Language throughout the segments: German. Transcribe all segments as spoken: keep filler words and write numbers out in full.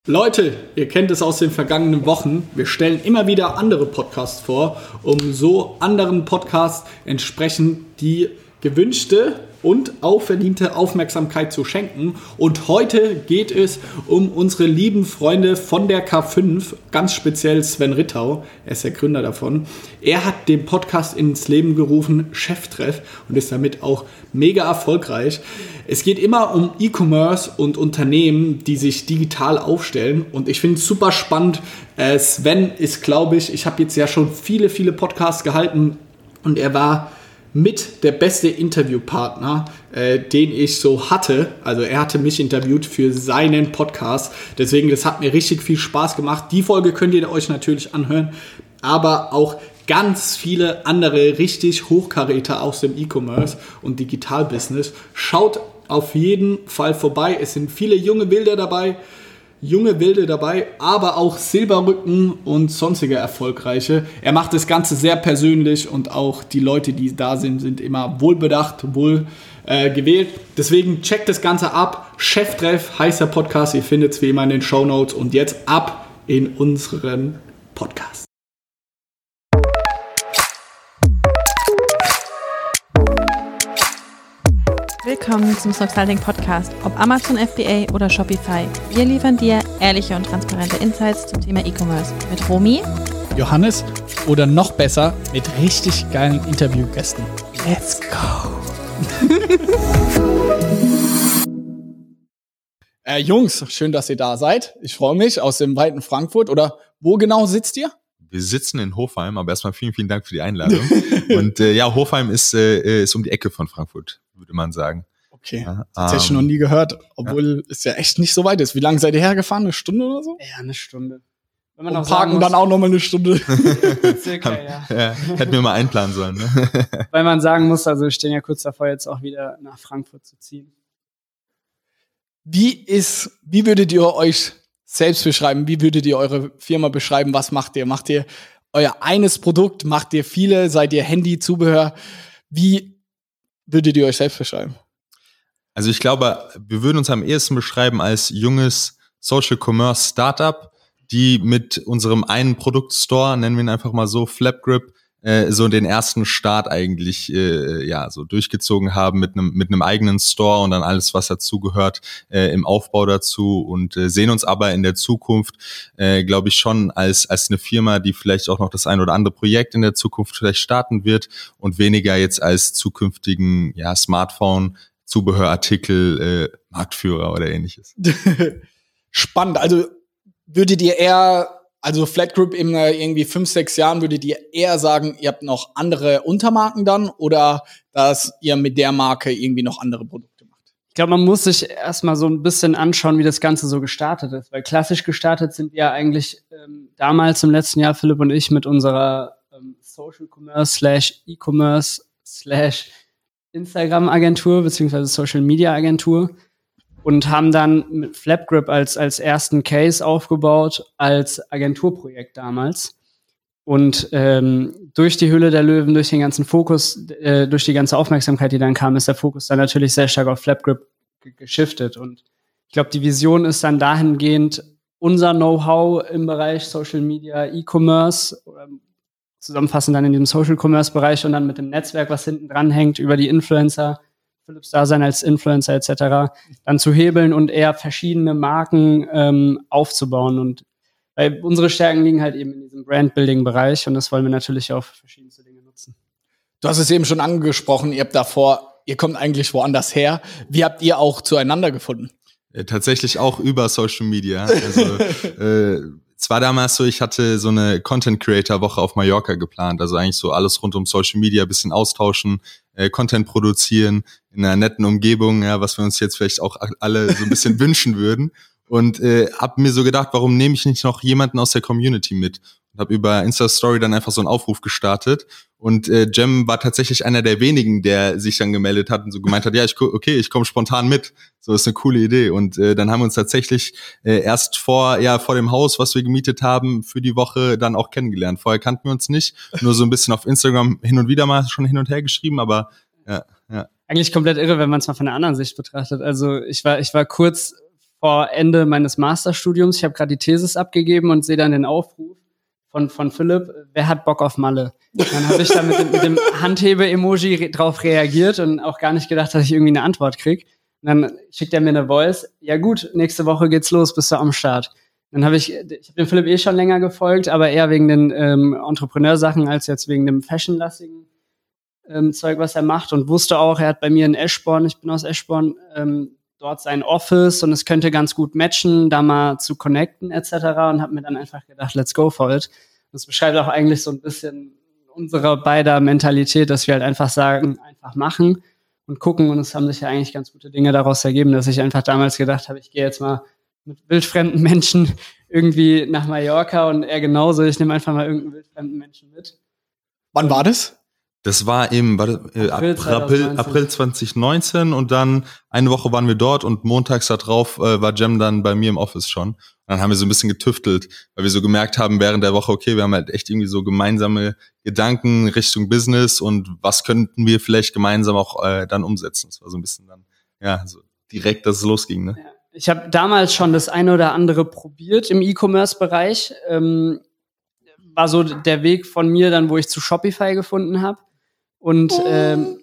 Leute, ihr kennt es aus den vergangenen Wochen. Wir stellen immer wieder andere Podcasts vor, um so anderen Podcasts entsprechend die gewünschte und auch verdiente Aufmerksamkeit zu schenken. Und heute geht es um unsere lieben Freunde von der K fünf, ganz speziell Sven Rittau, er ist der Gründer davon. Er hat den Podcast ins Leben gerufen, Cheftreff, und ist damit auch mega erfolgreich. Es geht immer um E-Commerce und Unternehmen, die sich digital aufstellen, und ich finde es super spannend. Äh, Sven ist, glaube ich, ich habe jetzt ja schon viele, viele Podcasts gehalten und er war mit der beste Interviewpartner, äh, den ich so hatte. Also er hatte mich interviewt für seinen Podcast. Deswegen, das hat mir richtig viel Spaß gemacht. Die Folge könnt ihr euch natürlich anhören. Aber auch ganz viele andere richtig Hochkaräter aus dem E-Commerce und Digitalbusiness. Schaut auf jeden Fall vorbei. Es sind viele junge Wilde dabei. Junge Wilde dabei, aber auch Silberrücken und sonstige Erfolgreiche. Er macht das Ganze sehr persönlich und auch die Leute, die da sind, sind immer wohlbedacht, wohl äh, gewählt. Deswegen checkt das Ganze ab. Cheftreff heißt der Podcast. Ihr findet es wie immer in den Shownotes. Und jetzt ab in unseren Podcast. Willkommen zum Snoxalting Podcast, ob Amazon F B A oder Shopify. Wir liefern dir ehrliche und transparente Insights zum Thema E-Commerce mit Romy, Johannes oder noch besser mit richtig geilen Interviewgästen. Let's go! äh, Jungs, schön, dass ihr da seid. Ich freue mich aus dem weiten Frankfurt. Oder wo genau sitzt ihr? Wir sitzen in Hofheim, aber erstmal vielen, vielen Dank für die Einladung. Und äh, ja, Hofheim ist, äh, ist um die Ecke von Frankfurt, würde man sagen. Okay, ja, das hätte ich noch nie gehört, obwohl ja. es ja echt nicht so weit ist. Wie lange seid ihr hergefahren? Eine Stunde oder so? Ja, eine Stunde. Wenn man Und auch parken muss, dann auch nochmal eine Stunde. Circa, ja. ja. Hätten wir mal einplanen sollen. Ne? Weil man sagen muss, also wir stehen ja kurz davor, jetzt auch wieder nach Frankfurt zu ziehen. Wie ist, wie würdet ihr euch selbst beschreiben? Wie würdet ihr eure Firma beschreiben? Was macht ihr? Macht ihr euer eines Produkt? Macht ihr viele? Seid ihr Handy, Zubehör? Wie würdet ihr euch selbst beschreiben? Also ich glaube, wir würden uns am ehesten beschreiben als junges Social Commerce Startup, die mit unserem einen Produktstore, nennen wir ihn einfach mal so, Flapgrip, äh, so den ersten Start eigentlich äh, ja so durchgezogen haben mit einem mit einem eigenen Store und dann alles, was dazugehört, äh, im Aufbau dazu, und äh, sehen uns aber in der Zukunft, äh, glaube ich, schon als als eine Firma, die vielleicht auch noch das ein oder andere Projekt in der Zukunft vielleicht starten wird und weniger jetzt als zukünftigen ja Smartphone Zubehörartikel, äh, Marktführer oder ähnliches. Spannend. Also würdet ihr eher, also Flatgrip in irgendwie fünf, sechs Jahren, würdet ihr eher sagen, ihr habt noch andere Untermarken dann, oder dass ihr mit der Marke irgendwie noch andere Produkte macht? Ich glaube, man muss sich erstmal so ein bisschen anschauen, wie das Ganze so gestartet ist. Weil klassisch gestartet sind wir eigentlich ähm, damals im letzten Jahr, Philipp und ich, mit unserer ähm, Social Commerce slash E-Commerce slash Instagram-Agentur beziehungsweise Social-Media-Agentur und haben dann mit Flapgrip als als ersten Case aufgebaut, als Agenturprojekt damals. Und ähm, durch die Hülle der Löwen, durch den ganzen Fokus, äh, durch die ganze Aufmerksamkeit, die dann kam, ist der Fokus dann natürlich sehr stark auf Flapgrip g- geschiftet. Und ich glaube, die Vision ist dann dahingehend, unser Know-how im Bereich Social-Media, E-Commerce oder zusammenfassen dann in diesem Social-Commerce-Bereich und dann mit dem Netzwerk, was hinten dran hängt, über die Influencer, Philipps Dasein als Influencer et cetera, dann zu hebeln und eher verschiedene Marken ähm, aufzubauen. Und weil unsere Stärken liegen halt eben in diesem Brand-Building-Bereich, und das wollen wir natürlich auch für verschiedenste Dinge nutzen. Du hast es eben schon angesprochen, ihr habt davor, ihr kommt eigentlich woanders her. Wie habt ihr auch zueinander gefunden? Äh, tatsächlich auch über Social Media. Also äh, es war damals so, ich hatte so eine Content-Creator-Woche auf Mallorca geplant, also eigentlich so alles rund um Social Media, bisschen austauschen, äh, Content produzieren, in einer netten Umgebung, ja, was wir uns jetzt vielleicht auch alle so ein bisschen wünschen würden. Und äh, hab mir so gedacht, warum nehme ich nicht noch jemanden aus der Community mit? Und habe über Insta-Story dann einfach so einen Aufruf gestartet. Und äh, Jem war tatsächlich einer der wenigen, der sich dann gemeldet hat und so gemeint hat, ja, ich okay, ich komme spontan mit. So, ist eine coole Idee. Und äh, dann haben wir uns tatsächlich äh, erst vor ja vor dem Haus, was wir gemietet haben, für die Woche dann auch kennengelernt. Vorher kannten wir uns nicht, nur so ein bisschen auf Instagram hin und wieder mal schon hin und her geschrieben, aber ja, ja. Eigentlich komplett irre, wenn man es mal von einer anderen Sicht betrachtet. Also ich war ich war kurz vor Ende meines Masterstudiums. Ich habe gerade die Thesis abgegeben und sehe dann den Aufruf von von Philipp, wer hat Bock auf Malle? Dann habe ich da mit dem, mit dem Handhebe-Emoji re- drauf reagiert und auch gar nicht gedacht, dass ich irgendwie eine Antwort krieg. Und dann schickt er mir eine Voice. Ja gut, nächste Woche geht's los, bist du am Start. Dann habe ich, ich habe dem Philipp eh schon länger gefolgt, aber eher wegen den ähm, Entrepreneursachen als jetzt wegen dem Fashion-lastigen ähm, Zeug, was er macht, und wusste auch, er hat bei mir in Eschborn, ich bin aus Eschborn, ähm, dort sein Office und es könnte ganz gut matchen, da mal zu connecten et cetera. Und habe mir dann einfach gedacht, let's go for it. Das beschreibt auch eigentlich so ein bisschen unsere beider Mentalität, dass wir halt einfach sagen, einfach machen und gucken, und es haben sich ja eigentlich ganz gute Dinge daraus ergeben, dass ich einfach damals gedacht habe, ich gehe jetzt mal mit wildfremden Menschen irgendwie nach Mallorca, und er genauso, ich nehme einfach mal irgendeinen wildfremden Menschen mit. Wann war das? Das war im warte, äh, April April, April zwanzig neunzehn, und dann eine Woche waren wir dort und montags da drauf äh, war Jem dann bei mir im Office schon. Und dann haben wir so ein bisschen getüftelt, weil wir so gemerkt haben während der Woche, okay, wir haben halt echt irgendwie so gemeinsame Gedanken Richtung Business und was könnten wir vielleicht gemeinsam auch äh, dann umsetzen. Das war so ein bisschen dann, ja, so direkt, dass es losging, ne? Ja. Ich habe damals schon das eine oder andere probiert im E-Commerce-Bereich. Ähm, war so der Weg von mir dann, wo ich zu Shopify gefunden habe. Und, oh. ähm,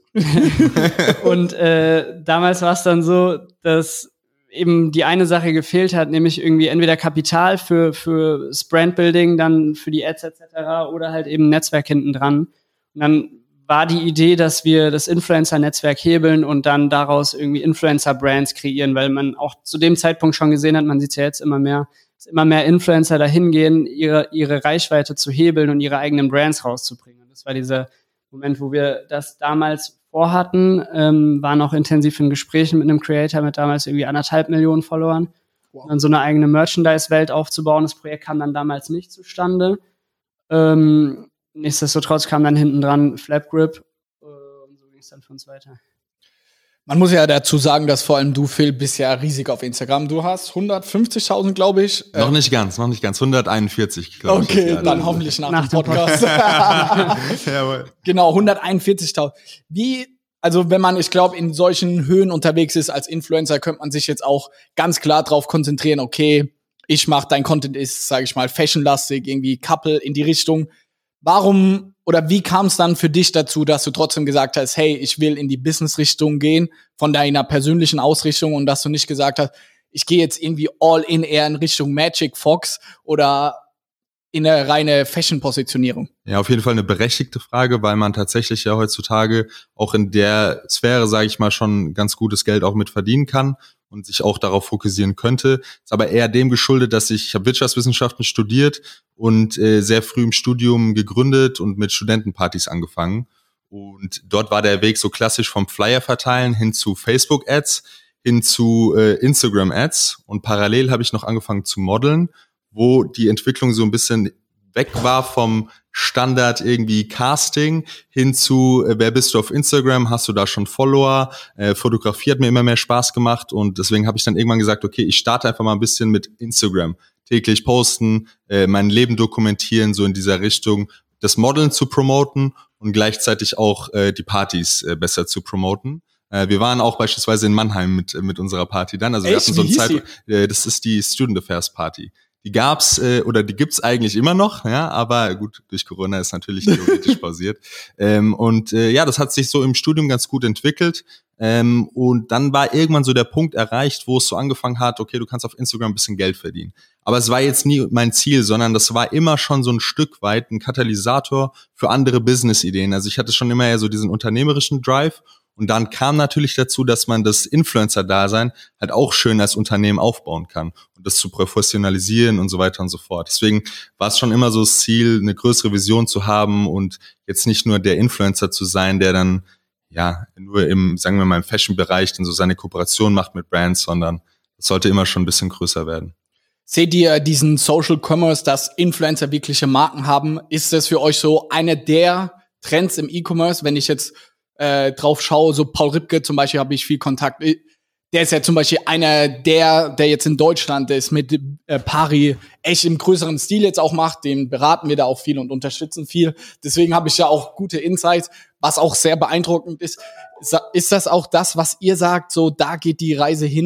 und äh, damals war es dann so, dass eben die eine Sache gefehlt hat, nämlich irgendwie entweder Kapital für für das Brandbuilding, dann für die Ads et cetera oder halt eben Netzwerk hinten dran. Und dann war die Idee, dass wir das Influencer-Netzwerk hebeln und dann daraus irgendwie Influencer-Brands kreieren, weil man auch zu dem Zeitpunkt schon gesehen hat, man sieht es ja jetzt immer mehr, dass immer mehr Influencer dahin gehen, ihre ihre Reichweite zu hebeln und ihre eigenen Brands rauszubringen. Und das war dieser Moment, wo wir das damals vorhatten, ähm, waren auch intensiv in Gesprächen mit einem Creator mit damals irgendwie anderthalb Millionen Followern. Wow. Und dann so eine eigene Merchandise-Welt aufzubauen. Das Projekt kam dann damals nicht zustande. Ähm, nichtsdestotrotz kam dann hinten dran Flapgrip äh, und so ging es dann für uns weiter. Man muss ja dazu sagen, dass vor allem du, Phil, bist ja riesig auf Instagram. Du hast hundertfünfzigtausend, glaube ich. Noch nicht ganz, noch nicht ganz. hunderteinundvierzig, glaube ich. Okay, dann hoffentlich nach, nach dem Podcast. Jawohl. Genau, hunderteinundvierzigtausend. Wie, also wenn man, ich glaube, in solchen Höhen unterwegs ist als Influencer, könnte man sich jetzt auch ganz klar darauf konzentrieren, okay, ich mache, dein Content ist, sage ich mal, fashionlastig, irgendwie Couple in die Richtung. Warum oder wie kam es dann für dich dazu, dass du trotzdem gesagt hast, hey, ich will in die Business-Richtung gehen, von deiner persönlichen Ausrichtung, und dass du nicht gesagt hast, ich gehe jetzt irgendwie all in eher in Richtung Magic Fox oder in eine reine Fashion-Positionierung? Ja, auf jeden Fall eine berechtigte Frage, weil man tatsächlich ja heutzutage auch in der Sphäre, sage ich mal, schon ganz gutes Geld auch mit verdienen kann und sich auch darauf fokussieren könnte. Ist aber eher dem geschuldet, dass ich, ich habe Wirtschaftswissenschaften studiert und äh, sehr früh im Studium gegründet und mit Studentenpartys angefangen. Und dort war der Weg so klassisch vom Flyer verteilen hin zu Facebook-Ads, hin zu äh, Instagram-Ads. Und parallel habe ich noch angefangen zu modeln, wo die Entwicklung so ein bisschen weg war vom Standard irgendwie Casting hin zu, äh, wer bist du auf Instagram, hast du da schon Follower, äh, Fotografie hat mir immer mehr Spaß gemacht, und deswegen habe ich dann irgendwann gesagt, okay, ich starte einfach mal ein bisschen mit Instagram, täglich posten, äh, mein Leben dokumentieren, so in dieser Richtung, das Modeln zu promoten und gleichzeitig auch äh, die Partys äh, besser zu promoten. Äh, wir waren auch beispielsweise in Mannheim mit mit unserer Party dann, also Echt? wir hatten so eine Wie hieß Zeit, äh, das ist die Student Affairs Party. Die gab's äh, oder die gibt's eigentlich immer noch, ja, aber gut, durch Corona ist natürlich theoretisch pausiert. Ähm, und äh, ja, das hat sich so im Studium ganz gut entwickelt. Ähm, und dann war irgendwann so der Punkt erreicht, wo es so angefangen hat, okay, du kannst auf Instagram ein bisschen Geld verdienen. Aber es war jetzt nie mein Ziel, sondern das war immer schon so ein Stück weit ein Katalysator für andere Business-Ideen. Also ich hatte schon immer eher so diesen unternehmerischen Drive. Und dann kam natürlich dazu, dass man das Influencer-Dasein halt auch schön als Unternehmen aufbauen kann und das zu professionalisieren und so weiter und so fort. Deswegen war es schon immer so das Ziel, eine größere Vision zu haben und jetzt nicht nur der Influencer zu sein, der dann ja nur im, sagen wir mal, im Fashion-Bereich dann so seine Kooperation macht mit Brands, sondern es sollte immer schon ein bisschen größer werden. Seht ihr diesen Social Commerce, dass Influencer wirkliche Marken haben? Ist das für euch so eine der Trends im E-Commerce, wenn ich jetzt Äh, drauf schaue, so Paul Ripke zum Beispiel, habe ich viel Kontakt. Der ist ja zum Beispiel einer der, der jetzt in Deutschland ist, mit äh, Pari echt im größeren Stil jetzt auch macht. Den beraten wir da auch viel und unterstützen viel. Deswegen habe ich ja auch gute Insights, was auch sehr beeindruckend ist. Ist das auch das, was ihr sagt, so da geht die Reise hin,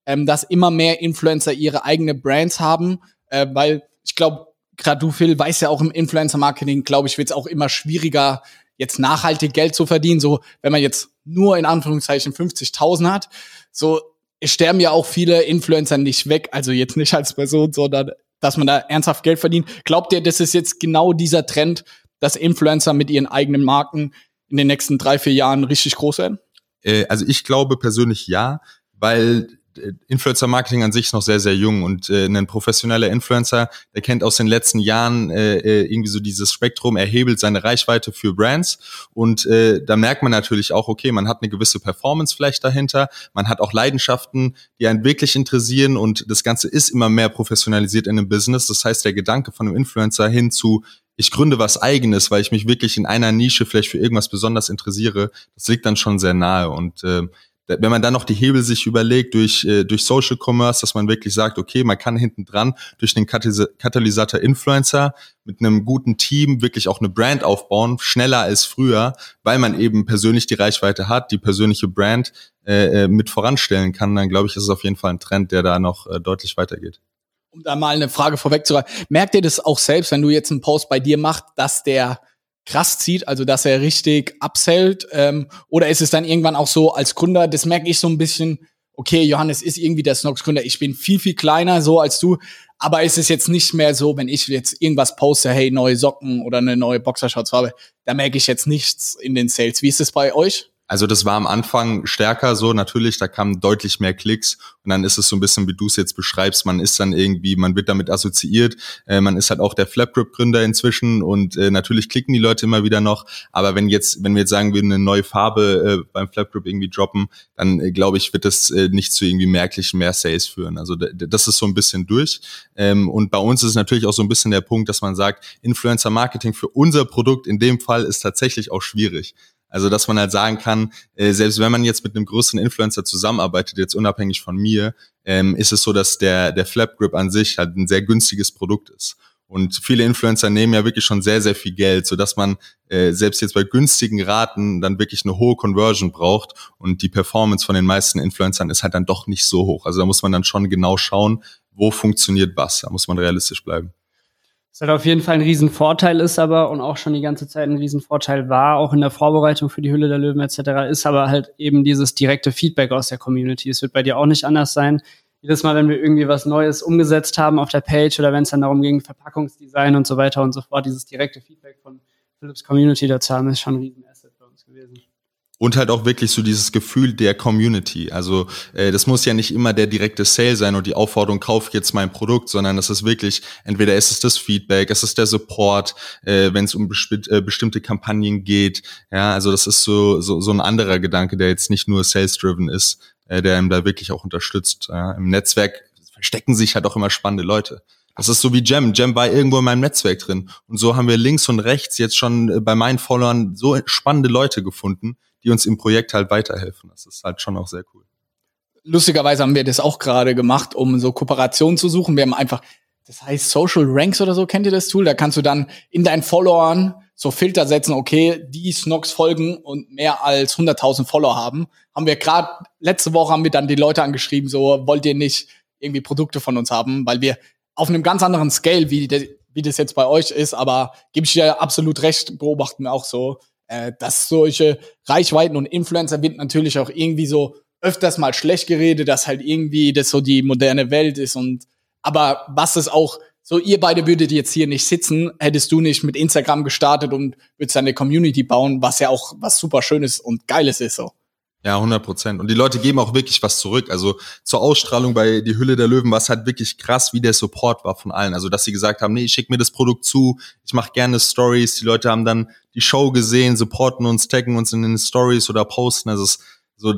ähm, dass immer mehr Influencer ihre eigene Brands haben, äh, weil ich glaube, gerade du, Phil, weißt ja auch im Influencer-Marketing, glaube ich, wird es auch immer schwieriger, jetzt nachhaltig Geld zu verdienen. So, wenn man jetzt nur in Anführungszeichen fünfzigtausend hat, so es sterben ja auch viele Influencer nicht weg, also jetzt nicht als Person, sondern dass man da ernsthaft Geld verdient. Glaubt ihr, das ist jetzt genau dieser Trend, dass Influencer mit ihren eigenen Marken in den nächsten drei, vier Jahren richtig groß werden? Äh, also ich glaube persönlich ja, weil Influencer-Marketing an sich ist noch sehr, sehr jung und äh, ein professioneller Influencer, der kennt aus den letzten Jahren äh, irgendwie so dieses Spektrum, er hebelt seine Reichweite für Brands und äh, da merkt man natürlich auch, okay, man hat eine gewisse Performance vielleicht dahinter, man hat auch Leidenschaften, die einen wirklich interessieren und das Ganze ist immer mehr professionalisiert in einem Business, das heißt, der Gedanke von einem Influencer hin zu ich gründe was Eigenes, weil ich mich wirklich in einer Nische vielleicht für irgendwas besonders interessiere, das liegt dann schon sehr nahe und äh, wenn man dann noch die Hebel sich überlegt durch äh, durch Social Commerce, dass man wirklich sagt, okay, man kann hinten dran durch den Katalysator Influencer mit einem guten Team wirklich auch eine Brand aufbauen, schneller als früher, weil man eben persönlich die Reichweite hat, die persönliche Brand äh, mit voranstellen kann, dann glaube ich, ist es auf jeden Fall ein Trend, der da noch äh, deutlich weitergeht. Um da mal eine Frage vorwegzureißen, merkt ihr das auch selbst, wenn du jetzt einen Post bei dir machst, dass der krass zieht, also dass er richtig upsellt, ähm, oder ist es dann irgendwann auch so als Gründer, das merke ich so ein bisschen, okay, Johannes ist irgendwie der Snox-Gründer, ich bin viel, viel kleiner so als du, aber ist es jetzt nicht mehr so, wenn ich jetzt irgendwas poste, hey, neue Socken oder eine neue Boxershortsfarbe, da merke ich jetzt nichts in den Sales. Wie ist es bei euch? Also das war am Anfang stärker so, natürlich, da kamen deutlich mehr Klicks und dann ist es so ein bisschen, wie du es jetzt beschreibst, man ist dann irgendwie, man wird damit assoziiert, äh, man ist halt auch der Flapgrip-Gründer inzwischen und äh, natürlich klicken die Leute immer wieder noch, aber wenn jetzt, wenn wir jetzt sagen, wir eine neue Farbe äh, beim Flapgrip irgendwie droppen, dann äh, glaube ich, wird das äh, nicht zu irgendwie merklichen mehr Sales führen. Also d- das ist so ein bisschen durch ähm, und bei uns ist es natürlich auch so ein bisschen der Punkt, dass man sagt, Influencer-Marketing für unser Produkt in dem Fall ist tatsächlich auch schwierig. Also, dass man halt sagen kann, äh, selbst wenn man jetzt mit einem größeren Influencer zusammenarbeitet, jetzt unabhängig von mir, ähm, ist es so, dass der der Flapgrip an sich halt ein sehr günstiges Produkt ist. Und viele Influencer nehmen ja wirklich schon sehr, sehr viel Geld, sodass man äh, selbst jetzt bei günstigen Raten dann wirklich eine hohe Conversion braucht. Und die Performance von den meisten Influencern ist halt dann doch nicht so hoch. Also da muss man dann schon genau schauen, wo funktioniert was. Da muss man realistisch bleiben. Was halt auf jeden Fall ein Riesenvorteil ist aber und auch schon die ganze Zeit ein Riesenvorteil war, auch in der Vorbereitung für die Hülle der Löwen et cetera, ist aber halt eben dieses direkte Feedback aus der Community. Es wird bei dir auch nicht anders sein. Jedes Mal, wenn wir irgendwie was Neues umgesetzt haben auf der Page oder wenn es dann darum ging, Verpackungsdesign und so weiter und so fort, dieses direkte Feedback von Philips Community dazu haben, ist schon ein Riesenasset für uns gewesen. Und halt auch wirklich so dieses Gefühl der Community. Also äh, das muss ja nicht immer der direkte Sale sein und die Aufforderung, kauf jetzt mein Produkt, sondern das ist wirklich, entweder ist es das Feedback, es ist der Support, äh, wenn es um besp- äh, bestimmte Kampagnen geht. Ja, also das ist so so, so ein anderer Gedanke, der jetzt nicht nur sales-driven ist, äh, der einem da wirklich auch unterstützt. Ja. Im Netzwerk verstecken sich halt auch immer spannende Leute. Das ist so wie Jem. Jem war irgendwo in meinem Netzwerk drin. Und so haben wir links und rechts jetzt schon bei meinen Followern so spannende Leute gefunden, die uns im Projekt halt weiterhelfen. Das ist halt schon auch sehr cool. Lustigerweise haben wir das auch gerade gemacht, um so Kooperationen zu suchen. Wir haben einfach, das heißt Social Ranks oder so, kennt ihr das Tool? Da kannst du dann in deinen Followern so Filter setzen, okay, die Snox folgen und mehr als hunderttausend Follower haben. Haben wir gerade, letzte Woche haben wir dann die Leute angeschrieben, so, wollt ihr nicht irgendwie Produkte von uns haben? Weil wir auf einem ganz anderen Scale, wie, de, wie das jetzt bei euch ist, aber gebe ich dir absolut recht, beobachten wir auch so, dass solche Reichweiten und Influencer wird natürlich auch irgendwie so öfters mal schlecht geredet, dass halt irgendwie das so die moderne Welt ist und aber was ist auch so, ihr beide würdet jetzt hier nicht sitzen, hättest du nicht mit Instagram gestartet und würdest eine Community bauen, was ja auch was super Schönes und Geiles ist so. Ja, hundert Prozent. Und die Leute geben auch wirklich was zurück. Also zur Ausstrahlung bei Die Hülle der Löwen war es halt wirklich krass, wie der Support war von allen. Also dass sie gesagt haben, nee, ich schick mir das Produkt zu, ich mache gerne Stories. Die Leute haben dann die Show gesehen, supporten uns, taggen uns in den Stories oder posten. Also es ist so,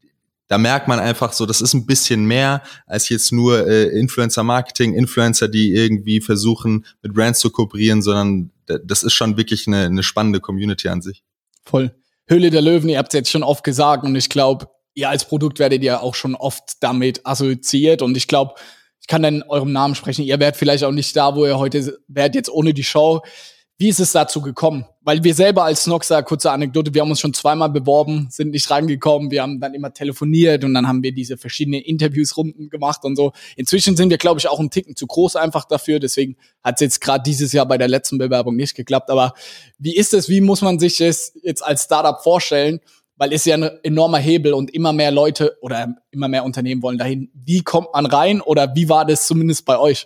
da merkt man einfach so, das ist ein bisschen mehr als jetzt nur äh, Influencer-Marketing, Influencer, die irgendwie versuchen, mit Brands zu kooperieren, sondern das ist schon wirklich eine, eine spannende Community an sich. Voll. Höhle der Löwen, ihr habt es jetzt schon oft gesagt und ich glaube, ihr als Produkt werdet ja auch schon oft damit assoziiert und ich glaube, ich kann dann in eurem Namen sprechen, ihr wärt vielleicht auch nicht da, wo ihr heute wärt jetzt ohne die Show. Wie ist es dazu gekommen? Weil wir selber als Snoxer, kurze Anekdote, wir haben uns schon zweimal beworben, sind nicht rangekommen, wir haben dann immer telefoniert und dann haben wir diese verschiedenen Interviewsrunden gemacht und so. Inzwischen sind wir, glaube ich, auch einen Ticken zu groß einfach dafür, deswegen hat es jetzt gerade dieses Jahr bei der letzten Bewerbung nicht geklappt. Aber wie ist es, wie muss man sich das jetzt als Startup vorstellen? Weil es ist ja ein enormer Hebel und immer mehr Leute oder immer mehr Unternehmen wollen dahin. Wie kommt man rein oder wie war das zumindest bei euch?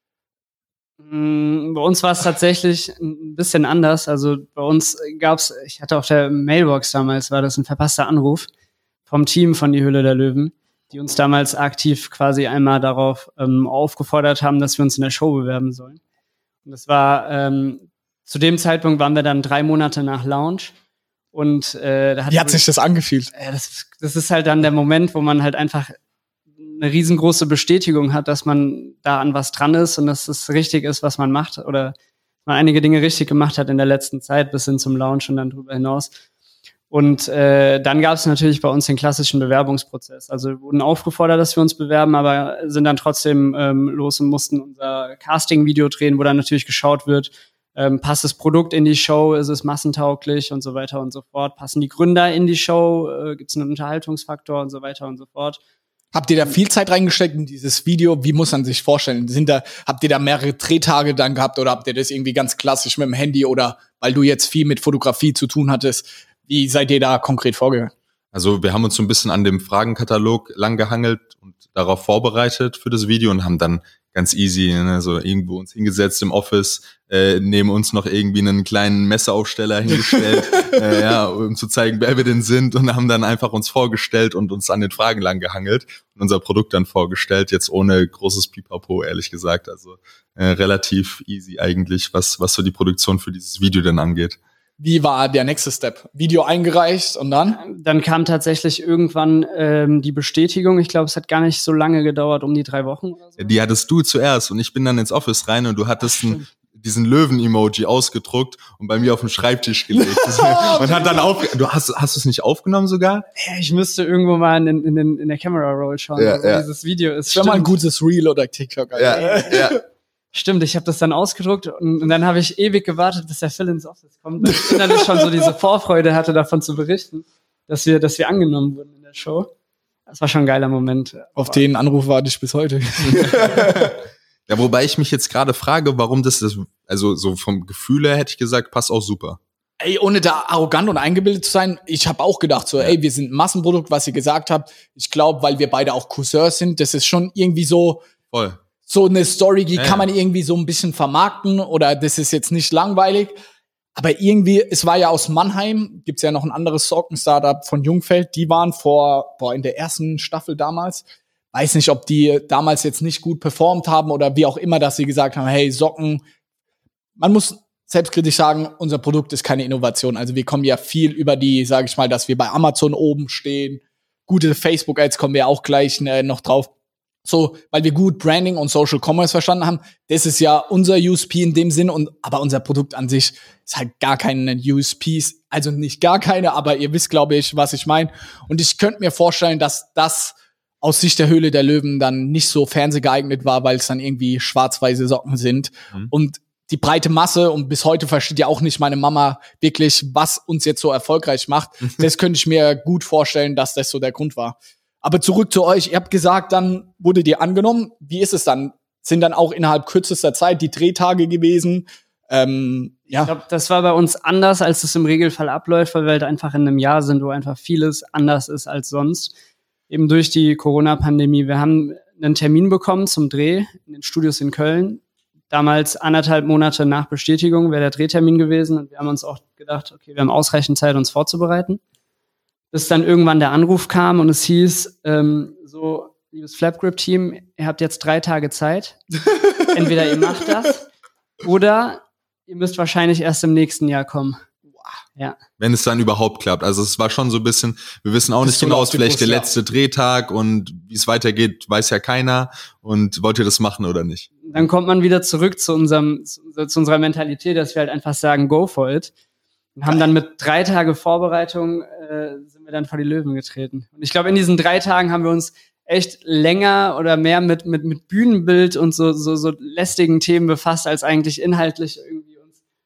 Bei uns war es tatsächlich ein bisschen anders. Also bei uns gab's, ich hatte auf der Mailbox damals, war das ein verpasster Anruf vom Team von Die Höhle der Löwen, die uns damals aktiv quasi einmal darauf ähm, aufgefordert haben, dass wir uns in der Show bewerben sollen. Und das war, ähm, zu dem Zeitpunkt waren wir dann drei Monate nach Launch. Und äh, da hat Wie hat sich das angefühlt? Äh, das, das ist halt dann der Moment, wo man halt einfach eine riesengroße Bestätigung hat, dass man da an was dran ist und dass es richtig ist, was man macht oder man einige Dinge richtig gemacht hat in der letzten Zeit bis hin zum Launch und dann drüber hinaus. Und äh, dann gab es natürlich bei uns den klassischen Bewerbungsprozess. Also wir wurden aufgefordert, dass wir uns bewerben, aber sind dann trotzdem ähm, los und mussten unser Casting-Video drehen, wo dann natürlich geschaut wird, ähm, passt das Produkt in die Show, ist es massentauglich und so weiter und so fort. Passen die Gründer in die Show, äh, gibt es einen Unterhaltungsfaktor und so weiter und so fort. Habt ihr da viel Zeit reingesteckt in dieses Video? Wie muss man sich vorstellen? Sind da, habt ihr da mehrere Drehtage dann gehabt oder habt ihr das irgendwie ganz klassisch mit dem Handy oder weil du jetzt viel mit Fotografie zu tun hattest? Wie seid ihr da konkret vorgegangen? Also wir haben uns so ein bisschen an dem Fragenkatalog lang gehangelt und darauf vorbereitet für das Video und haben dann ganz easy, ne, so irgendwo uns hingesetzt im Office, äh, neben uns noch irgendwie einen kleinen Messeaufsteller hingestellt, äh, ja, um zu zeigen, wer wir denn sind und haben dann einfach uns vorgestellt und uns an den Fragen lang gehangelt und unser Produkt dann vorgestellt, jetzt ohne großes Pipapo, ehrlich gesagt, also äh, relativ easy eigentlich, was was so die Produktion für dieses Video dann angeht. Wie war der nächste Step? Video eingereicht und dann? Dann kam tatsächlich irgendwann ähm, die Bestätigung. Ich glaube, es hat gar nicht so lange gedauert, um die drei Wochen oder so. Die hattest du zuerst und ich bin dann ins Office rein und du hattest ein, diesen Löwen-Emoji ausgedruckt und bei mir auf den Schreibtisch gelegt. Und hat dann auf, du hast, hast du es nicht aufgenommen sogar? Ja, ich müsste irgendwo mal in, in, in, in der Camera Roll schauen, ja, wo ja. dieses Video ist. Das wäre mal ein gutes Reel oder TikTok. Ja, ja. Stimmt, ich habe das dann ausgedruckt und, und dann habe ich ewig gewartet, bis der Phil ins Office kommt. Und ich innerlich schon so diese Vorfreude hatte, davon zu berichten, dass wir, dass wir angenommen wurden in der Show. Das war schon ein geiler Moment. Auf den Anruf warte ich bis heute. Ja, wobei ich mich jetzt gerade frage, warum das, das, also so vom Gefühl her hätte ich gesagt, passt auch super. Ey, ohne da arrogant und eingebildet zu sein, ich habe auch gedacht so, ey, wir sind ein Massenprodukt, was ihr gesagt habt. Ich glaube, weil wir beide auch Cousins sind, das ist schon irgendwie so... Voll. So eine Story, die ja, kann man irgendwie so ein bisschen vermarkten oder das ist jetzt nicht langweilig. Aber irgendwie, es war ja aus Mannheim, gibt's ja noch ein anderes Socken-Startup von Jungfeld, die waren vor, boah, in der ersten Staffel damals. Weiß nicht, ob die damals jetzt nicht gut performt haben oder wie auch immer, dass sie gesagt haben, hey, Socken. Man muss selbstkritisch sagen, unser Produkt ist keine Innovation. Also wir kommen ja viel über die, sage ich mal, dass wir bei Amazon oben stehen. Gute Facebook-Ads kommen wir auch gleich äh, noch drauf. So, weil wir gut Branding und Social Commerce verstanden haben. Das ist ja unser U S P in dem Sinn und, aber unser Produkt an sich ist halt gar keine U S Ps. Also nicht gar keine, aber ihr wisst, glaube ich, was ich meine. Und ich könnte mir vorstellen, dass das aus Sicht der Höhle der Löwen dann nicht so fernsehgeeignet war, weil es dann irgendwie schwarz-weiße Socken sind. Mhm. Und die breite Masse, und bis heute versteht ja auch nicht meine Mama wirklich, was uns jetzt so erfolgreich macht. Das könnte ich mir gut vorstellen, dass das so der Grund war. Aber zurück zu euch. Ihr habt gesagt, dann wurde dir angenommen. Wie ist es dann? Sind dann auch innerhalb kürzester Zeit die Drehtage gewesen? Ähm, ja. Ich glaube, das war bei uns anders, als es im Regelfall abläuft, weil wir halt einfach in einem Jahr sind, wo einfach vieles anders ist als sonst. Eben durch die Corona-Pandemie. Wir haben einen Termin bekommen zum Dreh in den Studios in Köln. Damals anderthalb Monate nach Bestätigung wäre der Drehtermin gewesen. Und wir haben uns auch gedacht, okay, wir haben ausreichend Zeit, uns vorzubereiten. Bis dann irgendwann der Anruf kam und es hieß, ähm, so, liebes Flapgrip-Team, ihr habt jetzt drei Tage Zeit. Entweder ihr macht das oder ihr müsst wahrscheinlich erst im nächsten Jahr kommen. Ja. Wenn es dann überhaupt klappt. Also es war schon so ein bisschen, wir wissen auch nicht genau, ist vielleicht der letzte Drehtag und wie es weitergeht, weiß ja keiner. Und wollt ihr das machen oder nicht? Dann kommt man wieder zurück zu unserem, zu, zu unserer Mentalität, dass wir halt einfach sagen, go for it. Und haben dann mit drei Tage Vorbereitung äh, sind wir dann vor die Löwen getreten. Und ich glaube, in diesen drei Tagen haben wir uns echt länger oder mehr mit mit mit Bühnenbild und so so so lästigen Themen befasst, als eigentlich inhaltlich irgendwie uns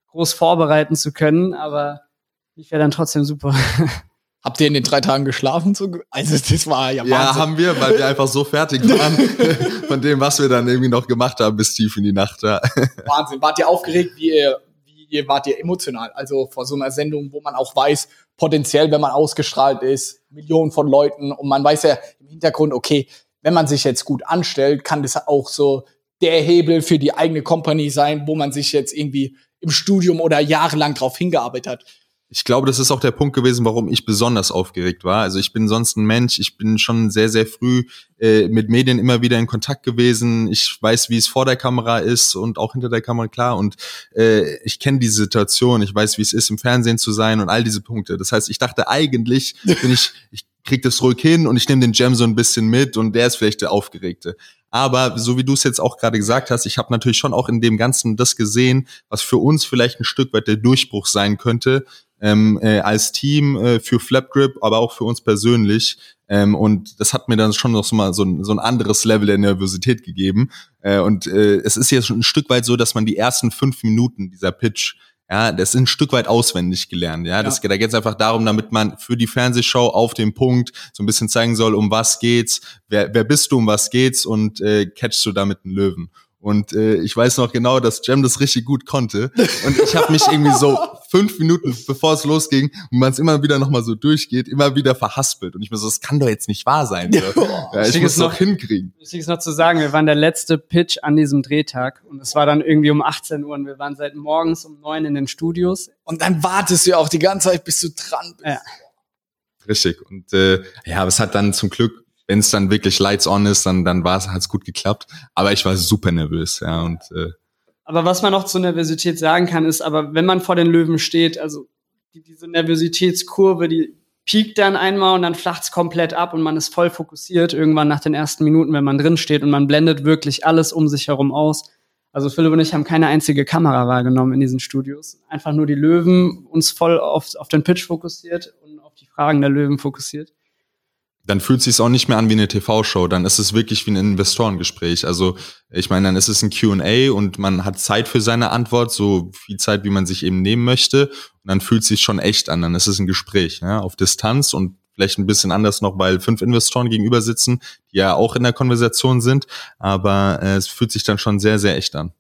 groß vorbereiten zu können, aber ich wäre dann trotzdem super. Habt ihr in den drei Tagen geschlafen? Also das war ja Wahnsinn. Ja, haben wir, weil wir einfach so fertig waren von dem, was wir dann irgendwie noch gemacht haben bis tief in die Nacht. Ja. Wahnsinn. Wart ihr aufgeregt? Wie, wie wart ihr emotional? Also vor so einer Sendung, wo man auch weiß, potenziell, wenn man ausgestrahlt ist, Millionen von Leuten und man weiß ja im Hintergrund, okay, wenn man sich jetzt gut anstellt, kann das auch so der Hebel für die eigene Company sein, wo man sich jetzt irgendwie im Studium oder jahrelang drauf hingearbeitet hat. Ich glaube, das ist auch der Punkt gewesen, warum ich besonders aufgeregt war. Also ich bin sonst ein Mensch, ich bin schon sehr, sehr früh äh, mit Medien immer wieder in Kontakt gewesen. Ich weiß, wie es vor der Kamera ist und auch hinter der Kamera, klar. Und äh, ich kenne die Situation, ich weiß, wie es ist, im Fernsehen zu sein und all diese Punkte. Das heißt, ich dachte eigentlich, bin ich, ich krieg das ruhig hin und ich nehme den Jam so ein bisschen mit und der ist vielleicht der Aufgeregte. Aber so wie du es jetzt auch gerade gesagt hast, ich habe natürlich schon auch in dem Ganzen das gesehen, was für uns vielleicht ein Stück weit der Durchbruch sein könnte, ähm, äh, als Team äh, für Flapgrip, aber auch für uns persönlich. Ähm, und das hat mir dann schon noch so mal so ein, so ein anderes Level der Nervosität gegeben. Äh, und äh, es ist jetzt schon ein Stück weit so, dass man die ersten fünf Minuten dieser Pitch, ja, das ist ein Stück weit auswendig gelernt. Ja, das, ja. Da geht es einfach darum, damit man für die Fernsehshow auf dem Punkt so ein bisschen zeigen soll, um was geht's, wer, wer bist du, um was geht's und äh, catchst du damit einen Löwen. Und äh, ich weiß noch genau, dass Jam das richtig gut konnte. Und ich habe mich irgendwie so fünf Minuten, bevor es losging, und man es immer wieder nochmal so durchgeht, immer wieder verhaspelt. Und ich mir so, das kann doch jetzt nicht wahr sein. So. Ja, ich muss es noch hinkriegen. Wichtig ist noch zu sagen, wir waren der letzte Pitch an diesem Drehtag. Und es war dann irgendwie um achtzehn Uhr. Und wir waren seit morgens um neun in den Studios. Und dann wartest du ja auch die ganze Zeit, bis du dran bist. Ja. Richtig. Und äh, ja, aber es hat dann zum Glück, wenn es dann wirklich lights on ist, dann dann war es hat's gut geklappt. Aber ich war super nervös, ja. Und äh, aber was man noch zur Nervosität sagen kann, ist, aber wenn man vor den Löwen steht, also die, diese Nervositätskurve, die piekt dann einmal und dann flacht's komplett ab und man ist voll fokussiert irgendwann nach den ersten Minuten, wenn man drin steht und man blendet wirklich alles um sich herum aus. Also Philipp und ich haben keine einzige Kamera wahrgenommen in diesen Studios. Einfach nur die Löwen, uns voll auf, auf den Pitch fokussiert und auf die Fragen der Löwen fokussiert. Dann fühlt es sich auch nicht mehr an wie eine T V-Show, dann ist es wirklich wie ein Investorengespräch. Also ich meine, dann ist es ein Q and A und man hat Zeit für seine Antwort, so viel Zeit, wie man sich eben nehmen möchte. Und dann fühlt es sich schon echt an, dann ist es ein Gespräch, ja, auf Distanz und vielleicht ein bisschen anders noch, weil fünf Investoren gegenüber sitzen, die ja auch in der Konversation sind. Aber äh, es fühlt sich dann schon sehr, sehr echt an.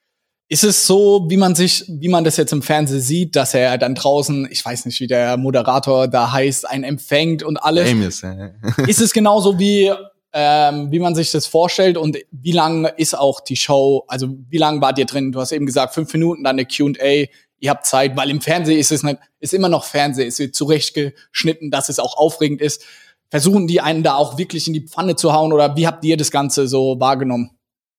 Ist es so, wie man sich, wie man das jetzt im Fernsehen sieht, dass er dann draußen, ich weiß nicht, wie der Moderator da heißt, einen empfängt und alles? Amos, ja. Ist es genauso wie, ähm, wie man sich das vorstellt und wie lang ist auch die Show? Also wie lang wart ihr drin? Du hast eben gesagt, fünf Minuten, dann eine Q and A. Ihr habt Zeit, weil im Fernsehen ist es nicht, ist immer noch Fernsehen, es wird zurechtgeschnitten, dass es auch aufregend ist. Versuchen die einen da auch wirklich in die Pfanne zu hauen oder wie habt ihr das Ganze so wahrgenommen?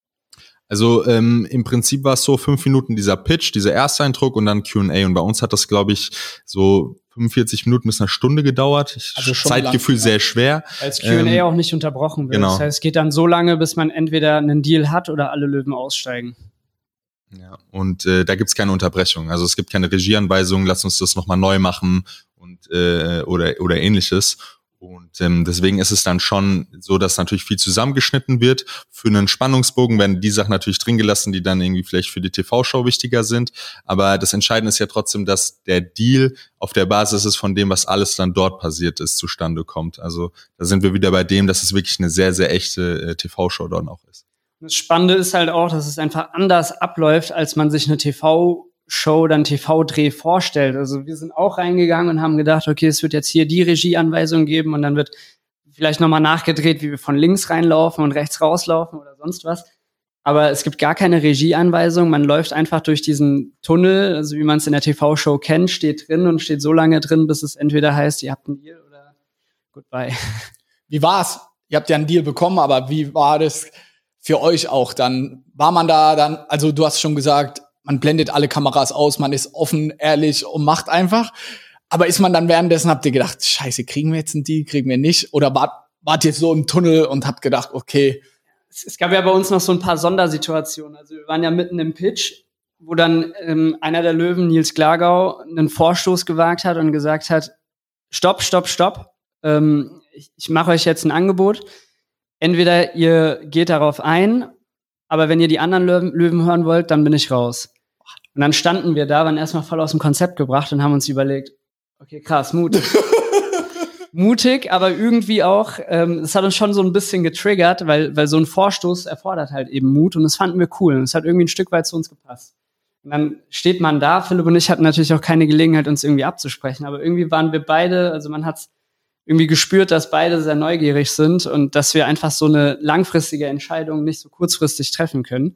Also ähm, im Prinzip war es so fünf Minuten dieser Pitch, dieser Ersteindruck und dann Q and A. Und bei uns hat das, glaube ich, so fünfundvierzig Minuten bis eine Stunde gedauert. Also schon Zeitgefühl lang, sehr ja. schwer. Als Q and A ähm, auch nicht unterbrochen wird. Genau. Das heißt, es geht dann so lange, bis man entweder einen Deal hat oder alle Löwen aussteigen. Ja, und äh, da gibt's keine Unterbrechung. Also es gibt keine Regieanweisungen, lass uns das nochmal neu machen und äh, oder oder ähnliches. Und ähm, deswegen ist es dann schon so, dass natürlich viel zusammengeschnitten wird. Für einen Spannungsbogen werden die Sachen natürlich drin gelassen, die dann irgendwie vielleicht für die T V-Show wichtiger sind. Aber das Entscheidende ist ja trotzdem, dass der Deal auf der Basis ist von dem, was alles dann dort passiert ist, zustande kommt. Also da sind wir wieder bei dem, dass es wirklich eine sehr, sehr echte äh, T V-Show dann auch ist. Das Spannende ist halt auch, dass es einfach anders abläuft, als man sich eine T V-Show, dann T V-Dreh vorstellt. Also wir sind auch reingegangen und haben gedacht, okay, es wird jetzt hier die Regieanweisung geben und dann wird vielleicht nochmal nachgedreht, wie wir von links reinlaufen und rechts rauslaufen oder sonst was. Aber es gibt gar keine Regieanweisung. Man läuft einfach durch diesen Tunnel, also wie man es in der T V-Show kennt, steht drin und steht so lange drin, bis es entweder heißt, ihr habt einen Deal oder goodbye. Wie war's? Ihr habt ja einen Deal bekommen, aber wie war das für euch auch dann? War man da dann, also du hast schon gesagt, man blendet alle Kameras aus, man ist offen, ehrlich und macht einfach. Aber ist man dann währenddessen, habt ihr gedacht, scheiße, kriegen wir jetzt einen Deal, kriegen wir nicht? Oder wart, wart ihr so im Tunnel und habt gedacht, okay. Es, es gab ja bei uns noch so ein paar Sondersituationen. Also wir waren ja mitten im Pitch, wo dann ähm, einer der Löwen, Nils Glagau, einen Vorstoß gewagt hat und gesagt hat, stopp, stopp, stopp, ähm, ich, ich mache euch jetzt ein Angebot. Entweder ihr geht darauf ein, aber wenn ihr die anderen Löwen, Löwen hören wollt, dann bin ich raus. Und dann standen wir da, waren erstmal voll aus dem Konzept gebracht und haben uns überlegt, okay, krass, mutig. mutig, aber irgendwie auch, ähm, es hat uns schon so ein bisschen getriggert, weil, weil so ein Vorstoß erfordert halt eben Mut und das fanden wir cool und es hat irgendwie ein Stück weit zu uns gepasst. Und dann steht man da, Philipp und ich hatten natürlich auch keine Gelegenheit, uns irgendwie abzusprechen, aber irgendwie waren wir beide, also man hat's irgendwie gespürt, dass beide sehr neugierig sind und dass wir einfach so eine langfristige Entscheidung nicht so kurzfristig treffen können.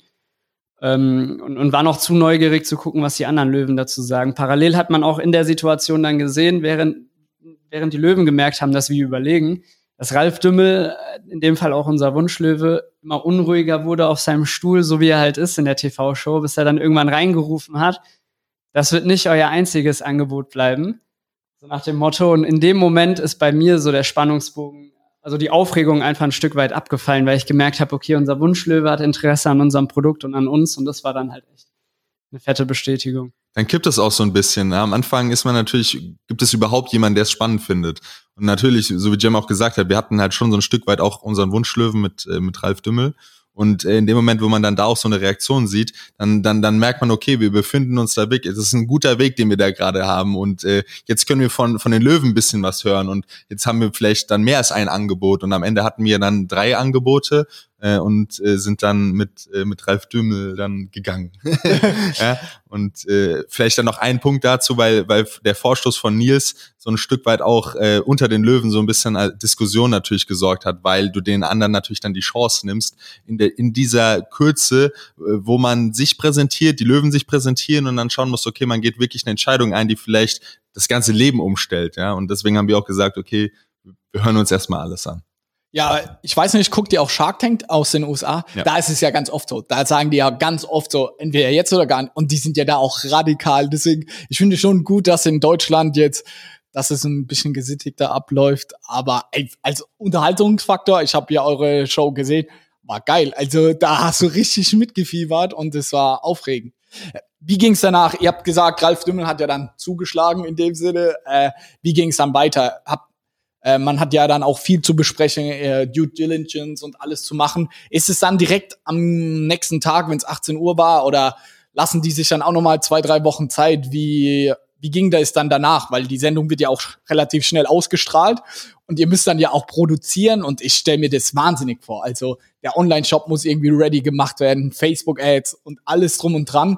Ähm, und, und waren auch zu neugierig zu gucken, was die anderen Löwen dazu sagen. Parallel hat man auch in der Situation dann gesehen, während, während die Löwen gemerkt haben, dass wir überlegen, dass Ralf Dümmel, in dem Fall auch unser Wunschlöwe, immer unruhiger wurde auf seinem Stuhl, so wie er halt ist in der T V-Show, bis er dann irgendwann reingerufen hat, das wird nicht euer einziges Angebot bleiben. So nach dem Motto. Und in dem Moment ist bei mir so der Spannungsbogen, also die Aufregung einfach ein Stück weit abgefallen, weil ich gemerkt habe, okay, unser Wunschlöwe hat Interesse an unserem Produkt und an uns und das war dann halt echt eine fette Bestätigung. Dann kippt es auch so ein bisschen. Ne? Am Anfang ist man natürlich, gibt es überhaupt jemanden, der es spannend findet? Und natürlich, so wie Jem auch gesagt hat, wir hatten halt schon so ein Stück weit auch unseren Wunschlöwen mit äh, mit Ralf Dümmel. Und in dem Moment, wo man dann da auch so eine Reaktion sieht, dann dann dann merkt man, okay, wir befinden uns da weg. Es ist ein guter Weg, den wir da gerade haben. Und äh, jetzt können wir von von den Löwen ein bisschen was hören. Und jetzt haben wir vielleicht dann mehr als ein Angebot. Und am Ende hatten wir dann drei Angebote äh, und äh, sind dann mit äh, mit Ralf Dümmel dann gegangen. ja, und äh, vielleicht dann noch ein Punkt dazu, weil weil der Vorstoß von Nils so ein Stück weit auch äh, unter den Löwen so ein bisschen als Diskussion natürlich gesorgt hat, weil du den anderen natürlich dann die Chance nimmst, in der in dieser Kürze, äh, wo man sich präsentiert, die Löwen sich präsentieren und dann schauen muss, okay, man geht wirklich eine Entscheidung ein, die vielleicht das ganze Leben umstellt, ja. Und deswegen haben wir auch gesagt, okay, wir hören uns erstmal alles an. Ja, ich weiß nicht, guckt ihr auch Shark Tank aus den U S A? Ja. Da ist es ja ganz oft so. Da sagen die ja ganz oft so, entweder jetzt oder gar nicht. Und die sind ja da auch radikal. Deswegen, ich finde schon gut, dass in Deutschland jetzt, dass es ein bisschen gesittigter abläuft. Aber ey, als Unterhaltungsfaktor, ich habe ja eure Show gesehen, war geil. Also da hast du richtig mitgefiebert und es war aufregend. Wie ging's danach? Ihr habt gesagt, Ralf Dümmel hat ja dann zugeschlagen in dem Sinne. Äh, wie ging's dann weiter? Habt Äh, man hat ja dann auch viel zu besprechen, äh, Due Diligence und alles zu machen. Ist es dann direkt am nächsten Tag, wenn es achtzehn Uhr war, oder lassen die sich dann auch nochmal zwei, drei Wochen Zeit? Wie wie ging das dann danach? Weil die Sendung wird ja auch relativ schnell ausgestrahlt und ihr müsst dann ja auch produzieren und ich stelle mir das wahnsinnig vor. Also der Online-Shop muss irgendwie ready gemacht werden, Facebook-Ads und alles drum und dran.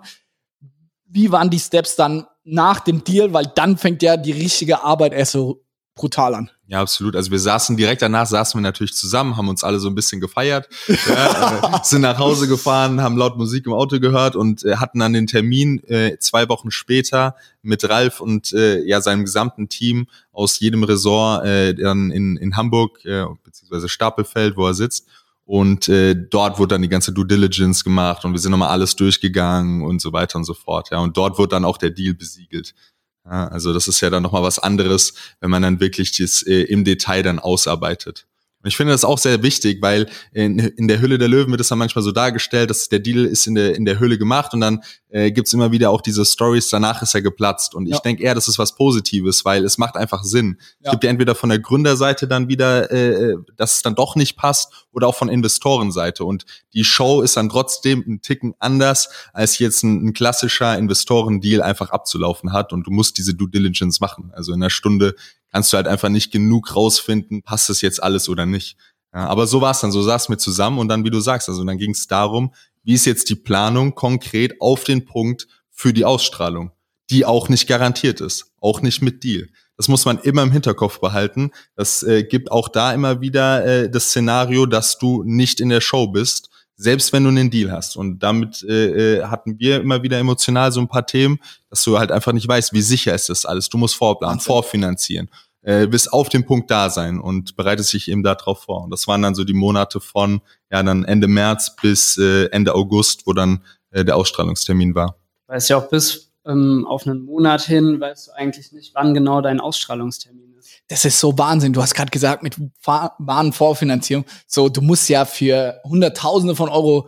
Wie waren die Steps dann nach dem Deal? Weil dann fängt ja die richtige Arbeit erst so brutal an. Ja, absolut. Also wir saßen direkt danach, saßen wir natürlich zusammen, haben uns alle so ein bisschen gefeiert, ja, äh, sind nach Hause gefahren, haben laut Musik im Auto gehört und äh, hatten dann den Termin äh, zwei Wochen später mit Ralf und äh, ja seinem gesamten Team aus jedem Ressort äh, dann in in Hamburg äh, beziehungsweise Stapelfeld, wo er sitzt. Und äh, dort wurde dann die ganze Due Diligence gemacht und wir sind nochmal alles durchgegangen und so weiter und so fort. Ja, und dort wurde dann auch der Deal besiegelt. Ja, also das ist ja dann nochmal was anderes, wenn man dann wirklich das äh, im Detail dann ausarbeitet. Und ich finde das auch sehr wichtig, weil in, in der Hülle der Löwen wird es dann manchmal so dargestellt, dass der Deal ist in der in der Hülle gemacht und dann äh, gibt's immer wieder auch diese Stories, danach ist er geplatzt. Und ich ja. denke eher, das ist was Positives, weil es macht einfach Sinn. Ja. Es gibt ja entweder von der Gründerseite dann wieder, äh, dass es dann doch nicht passt, oder auch von Investorenseite. Und die Show ist dann trotzdem ein Ticken anders, als jetzt ein, ein klassischer Investorendeal einfach abzulaufen hat. Und du musst diese Due Diligence machen. Also in einer Stunde kannst du halt einfach nicht genug rausfinden, passt das jetzt alles oder nicht. Ja, aber so war es dann, so saßen wir zusammen und dann, wie du sagst, also dann ging es darum, wie ist jetzt die Planung konkret auf den Punkt für die Ausstrahlung, die auch nicht garantiert ist, auch nicht mit Deal. Das muss man immer im Hinterkopf behalten. Das äh, gibt auch da immer wieder äh, das Szenario, dass du nicht in der Show bist, selbst wenn du einen Deal hast. Und damit äh, hatten wir immer wieder emotional so ein paar Themen, dass du halt einfach nicht weißt, wie sicher ist das alles. Du musst vorplanen, Wahnsinn. vorfinanzieren, äh, bis auf den Punkt da sein und bereitest dich eben darauf vor. Und das waren dann so die Monate von ja dann Ende März bis äh, Ende August, wo dann äh, der Ausstrahlungstermin war. Weißt ja auch bis ähm, auf einen Monat hin, weißt du eigentlich nicht, wann genau dein Ausstrahlungstermin ist. Das ist so Wahnsinn. Du hast gerade gesagt, mit Warenvorfinanzierung, so, du musst ja für Hunderttausende von Euro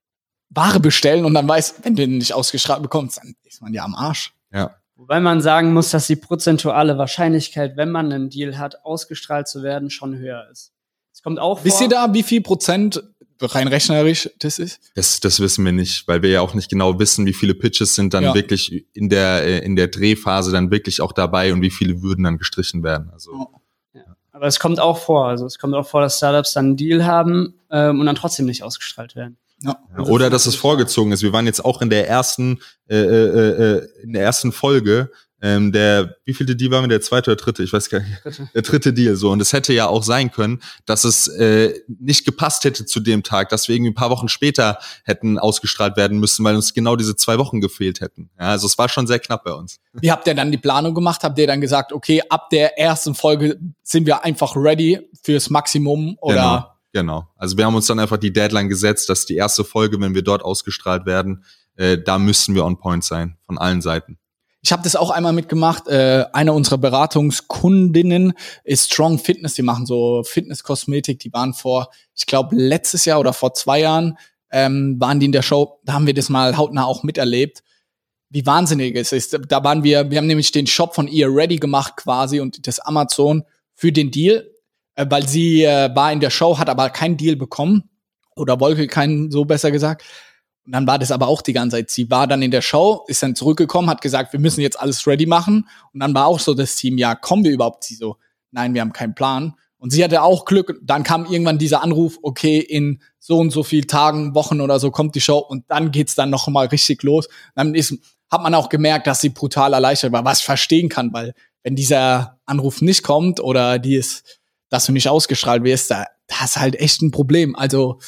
Ware bestellen und dann weißt, wenn du den nicht ausgestrahlt bekommst, dann ist man ja am Arsch. Ja. Wobei man sagen muss, dass die prozentuale Wahrscheinlichkeit, wenn man einen Deal hat, ausgestrahlt zu werden, schon höher ist. Es kommt auch vor. Wisst ihr da, wie viel Prozent rein rechnerisch das ist? Das, das wissen wir nicht, weil wir ja auch nicht genau wissen, wie viele Pitches sind dann ja. wirklich in der in der Drehphase dann wirklich auch dabei und wie viele würden dann gestrichen werden. Also ja. Aber es kommt auch vor, also es kommt auch vor, dass Startups dann einen Deal haben ähm, und dann trotzdem nicht ausgestrahlt werden. Ja. Ja, oder dass es vorgezogen ist. Wir waren jetzt auch in der ersten äh, äh, in der ersten Folge. Ähm, der, wie viele Deal waren wir, der zweite oder dritte? Ich weiß gar nicht. Dritte. Der dritte Deal, so. Und es hätte ja auch sein können, dass es äh, nicht gepasst hätte zu dem Tag, dass wir irgendwie ein paar Wochen später hätten ausgestrahlt werden müssen, weil uns genau diese zwei Wochen gefehlt hätten. Ja, also es war schon sehr knapp bei uns. Wie habt ihr dann die Planung gemacht? Habt ihr dann gesagt, okay, ab der ersten Folge sind wir einfach ready fürs Maximum, oder? Genau, genau. Also wir haben uns dann einfach die Deadline gesetzt, dass die erste Folge, wenn wir dort ausgestrahlt werden, äh, da müssen wir on point sein, von allen Seiten. Ich habe das auch einmal mitgemacht. Äh, eine unserer Beratungskundinnen ist Strong Fitness. Die machen so Fitnesskosmetik. Die waren vor, ich glaube, letztes Jahr oder vor zwei Jahren ähm, waren die in der Show. Da haben wir das mal hautnah auch miterlebt. Wie wahnsinnig es ist. Da waren wir, wir haben nämlich den Shop von ihr ready gemacht quasi und das Amazon für den Deal, äh, weil sie äh, war in der Show, hat aber keinen Deal bekommen oder wollte keinen, so besser gesagt. Und dann war das aber auch die ganze Zeit. Sie war dann in der Show, ist dann zurückgekommen, hat gesagt, wir müssen jetzt alles ready machen. Und dann war auch so das Team, ja, kommen wir überhaupt? Sie so, nein, wir haben keinen Plan. Und sie hatte auch Glück. Dann kam irgendwann dieser Anruf, okay, in so und so viel Tagen, Wochen oder so kommt die Show. Und dann geht's dann noch mal richtig los. Dann ist, hat man auch gemerkt, dass sie brutal erleichtert war, was ich verstehen kann. Weil wenn dieser Anruf nicht kommt oder die ist, dass du nicht ausgestrahlt wirst, da, das ist halt echt ein Problem. Also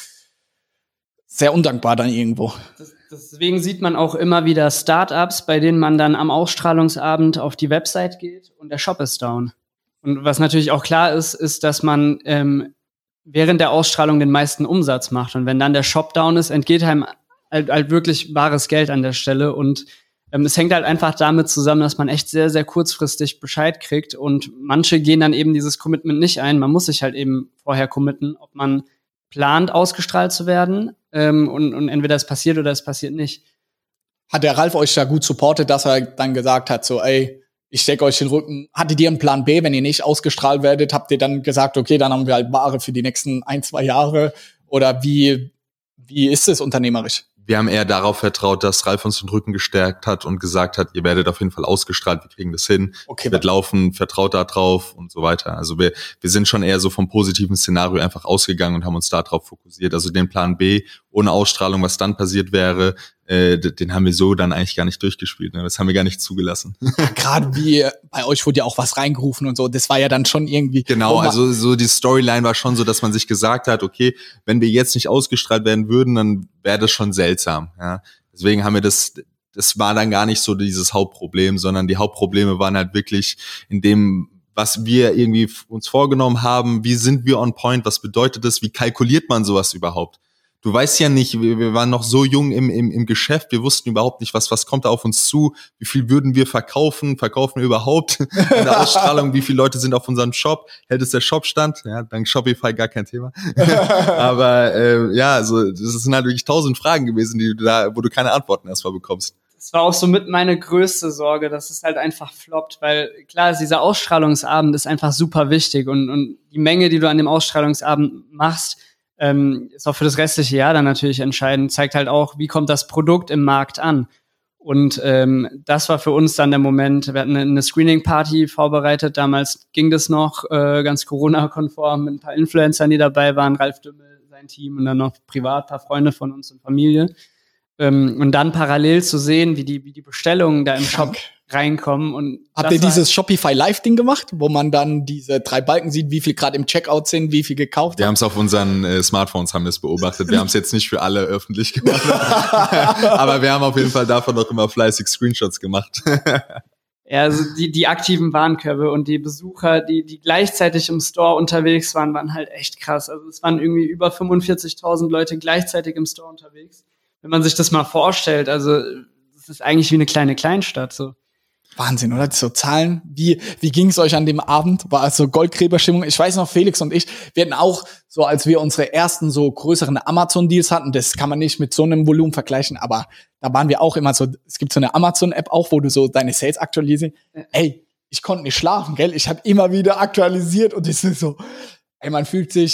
sehr undankbar dann irgendwo. Das, deswegen sieht man auch immer wieder Startups, bei denen man dann am Ausstrahlungsabend auf die Website geht und der Shop ist down. Und was natürlich auch klar ist, ist, dass man ähm, während der Ausstrahlung den meisten Umsatz macht. Und wenn dann der Shop down ist, entgeht einem halt, halt wirklich wahres Geld an der Stelle. Und ähm, es hängt halt einfach damit zusammen, dass man echt sehr, sehr kurzfristig Bescheid kriegt. Und manche gehen dann eben dieses Commitment nicht ein. Man muss sich halt eben vorher committen, ob man plant, ausgestrahlt zu werden. Ähm, und, und entweder es passiert oder es passiert nicht. Hat der Ralf euch da gut supportet, dass er dann gesagt hat, so, ey, ich stecke euch den Rücken. Hattet ihr einen Plan B, wenn ihr nicht ausgestrahlt werdet? Habt ihr dann gesagt, okay, dann haben wir halt Ware für die nächsten ein, zwei Jahre? Oder wie, wie ist es unternehmerisch? Wir haben eher darauf vertraut, dass Ralf uns den Rücken gestärkt hat und gesagt hat, ihr werdet auf jeden Fall ausgestrahlt, wir kriegen das hin, okay, wird laufen, vertraut da drauf und so weiter. Also wir wir sind schon eher so vom positiven Szenario einfach ausgegangen und haben uns da drauf fokussiert. Also den Plan B ohne Ausstrahlung, was dann passiert wäre, äh, den haben wir so dann eigentlich gar nicht durchgespielt. Ne? Das haben wir gar nicht zugelassen. Gerade wie bei euch wurde ja auch was reingerufen und so, das war ja dann schon irgendwie... Genau, also so die Storyline war schon so, dass man sich gesagt hat, okay, wenn wir jetzt nicht ausgestrahlt werden würden, dann wäre das schon seltsam. Ja? Deswegen haben wir das, das war dann gar nicht so dieses Hauptproblem, sondern die Hauptprobleme waren halt wirklich in dem, was wir irgendwie uns vorgenommen haben, wie sind wir on point, was bedeutet das, wie kalkuliert man sowas überhaupt? Du weißt ja nicht, wir, wir waren noch so jung im, im, im Geschäft, wir wussten überhaupt nicht, was was kommt da auf uns zu, wie viel würden wir verkaufen, verkaufen wir überhaupt in der Ausstrahlung, wie viele Leute sind auf unserem Shop, hält es der Shop stand, ja, dank Shopify gar kein Thema. Aber äh, ja, also das sind halt wirklich tausend Fragen gewesen, die du da, wo du keine Antworten erstmal bekommst. Das war auch so mit meine größte Sorge, dass es halt einfach floppt, weil klar, dieser Ausstrahlungsabend ist einfach super wichtig und, und die Menge, die du an dem Ausstrahlungsabend machst, ähm, ist auch für das restliche Jahr dann natürlich entscheidend, zeigt halt auch, wie kommt das Produkt im Markt an. Und ähm, das war für uns dann der Moment, wir hatten eine, eine Screening-Party vorbereitet, damals ging das noch äh, ganz Corona-konform mit ein paar Influencern, die dabei waren, Ralf Dümmel, sein Team und dann noch privat ein paar Freunde von uns und Familie. Ähm, und dann parallel zu sehen, wie die, wie die Bestellungen da im Shop reinkommen. Und habt ihr dieses Shopify Live-Ding gemacht, wo man dann diese drei Balken sieht, wie viel gerade im Checkout sind, wie viel gekauft Wir haben es auf unseren äh, Smartphones haben wir es beobachtet. Wir haben es jetzt nicht für alle öffentlich gemacht. Aber wir haben auf jeden Fall davon noch immer fleißig Screenshots gemacht. Ja, also die, die aktiven Warenkörbe und die Besucher, die, die gleichzeitig im Store unterwegs waren, waren halt echt krass. Also es waren irgendwie über fünfundvierzigtausend Leute gleichzeitig im Store unterwegs. Wenn man sich das mal vorstellt, also das ist eigentlich wie eine kleine Kleinstadt, so. Wahnsinn, oder? So Zahlen. Wie, wie ging es euch an dem Abend? War es so Goldgräberstimmung? Ich weiß noch, Felix und ich, wir hatten auch so, als wir unsere ersten so größeren Amazon-Deals hatten, das kann man nicht mit so einem Volumen vergleichen, aber da waren wir auch immer so, es gibt so eine Amazon-App auch, wo du so deine Sales aktualisierst. Ey, ich konnte nicht schlafen, gell? Ich habe immer wieder aktualisiert und es ist so, ey, man fühlt sich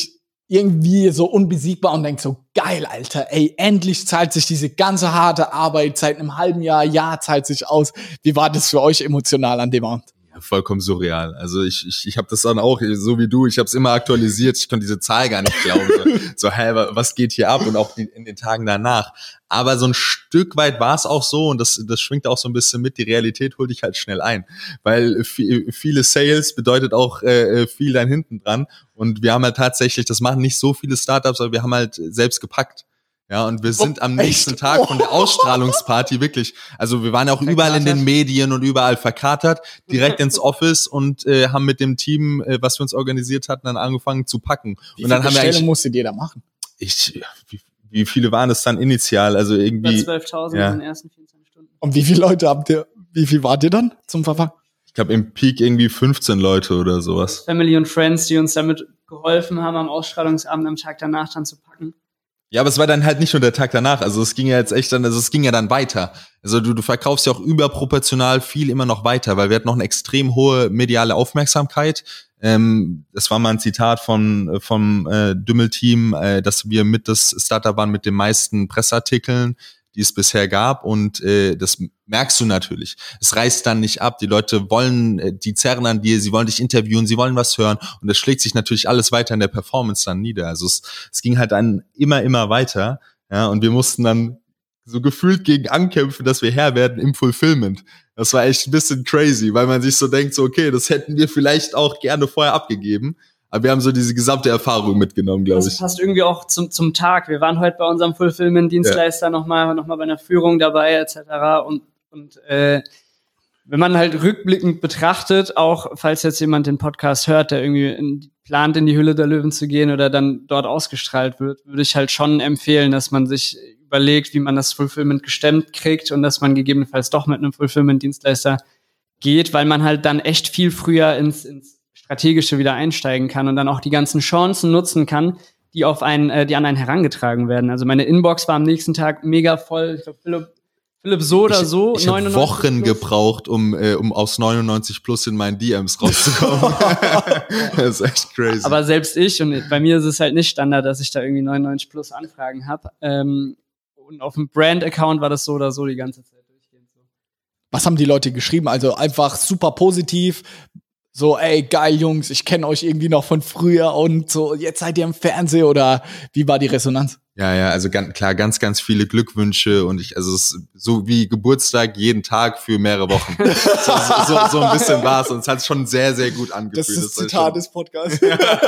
irgendwie so unbesiegbar und denkt so, geil, Alter, ey, endlich zahlt sich diese ganze harte Arbeit seit einem halben Jahr, Jahr zahlt sich aus. Wie war das für euch emotional an dem Abend? Ja, vollkommen surreal. Also ich ich, ich habe das dann auch, so wie du, ich habe es immer aktualisiert, ich konnte diese Zahl gar nicht glauben. So, so hä, was geht hier ab? Und auch die, in den Tagen danach. Aber so ein Stück weit war es auch so, und das, das schwingt auch so ein bisschen mit, die Realität holt dich halt schnell ein. Weil viel, viele Sales bedeutet auch äh, viel dann hinten dran. Und wir haben halt tatsächlich, das machen nicht so viele Startups, aber wir haben halt selbst gepackt. Ja, und wir sind am nächsten Echt? Tag von der Ausstrahlungsparty wirklich, also wir waren auch überall in den Medien und überall verkatert, direkt ins Office und äh, haben mit dem Team, äh, was wir uns organisiert hatten, dann angefangen zu packen. Wie und dann viel haben wir Bestellungen eigentlich, musstet ihr da machen? ich, wie, wie viele waren es dann initial? Also irgendwie zwölftausend ja. in den ersten vierundzwanzig Stunden. Und wie viele Leute habt ihr, wie viel wart ihr dann zum Verfang? Ich glaube im Peak irgendwie fünfzehn Leute oder sowas. Family und Friends, die uns damit geholfen haben, am Ausstrahlungsabend am Tag danach dann zu packen. Ja, aber es war dann halt nicht nur der Tag danach. Also es ging ja jetzt echt dann, also es ging ja dann weiter. Also du, du verkaufst ja auch überproportional viel immer noch weiter, weil wir hatten noch eine extrem hohe mediale Aufmerksamkeit. Ähm, das war mal ein Zitat von vom äh, Dümmel-Team, äh, dass wir mit das Startup waren mit den meisten Presseartikeln, die es bisher gab, und äh, das merkst du natürlich. Es reißt dann nicht ab. Die Leute wollen, äh, die zerren an dir, sie wollen dich interviewen, sie wollen was hören, und das schlägt sich natürlich alles weiter in der Performance dann nieder. Also es, es ging halt dann immer, immer weiter, ja, und wir mussten dann so gefühlt gegen ankämpfen, dass wir Herr werden im Fulfillment. Das war echt ein bisschen crazy, weil man sich so denkt, so okay, das hätten wir vielleicht auch gerne vorher abgegeben. Aber wir haben so diese gesamte Erfahrung mitgenommen, glaube ich. Das passt irgendwie auch zum zum Tag. Wir waren heute bei unserem Fulfillment-Dienstleister ja. nochmal noch mal bei einer Führung dabei, et cetera. Und, und äh, wenn man halt rückblickend betrachtet, auch falls jetzt jemand den Podcast hört, der irgendwie in, plant, in die Hülle der Löwen zu gehen oder dann dort ausgestrahlt wird, würde ich halt schon empfehlen, dass man sich überlegt, wie man das Fulfillment gestemmt kriegt und dass man gegebenenfalls doch mit einem Fulfillment-Dienstleister geht, weil man halt dann echt viel früher ins, ins Strategische wieder einsteigen kann und dann auch die ganzen Chancen nutzen kann, die auf einen, äh, die an einen herangetragen werden. Also meine Inbox war am nächsten Tag mega voll. Ich glaube, Philipp, Philipp so oder ich, so. Ich habe Wochen plus. gebraucht, um äh, um aus neunundneunzig plus in meinen D Ms rauszukommen. Das ist echt crazy. Aber selbst ich, und bei mir ist es halt nicht Standard, dass ich da irgendwie neunundneunzig plus Anfragen habe. Ähm, und auf dem Brand-Account war das so oder so die ganze Zeit durchgehend so. Was haben die Leute geschrieben? Also einfach super positiv. So, ey, geil, Jungs, ich kenne euch irgendwie noch von früher und so, jetzt seid ihr im Fernsehen, oder wie war die Resonanz? Ja, ja, also ganz, klar, ganz, ganz viele Glückwünsche, und ich, also es ist so wie Geburtstag jeden Tag für mehrere Wochen. so, so, so, so ein bisschen war es, und es hat schon sehr, sehr gut angefühlt. Das ist das das Zitat schon, des Podcasts.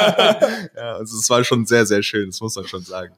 Ja, also es war schon sehr, sehr schön, das muss man schon sagen.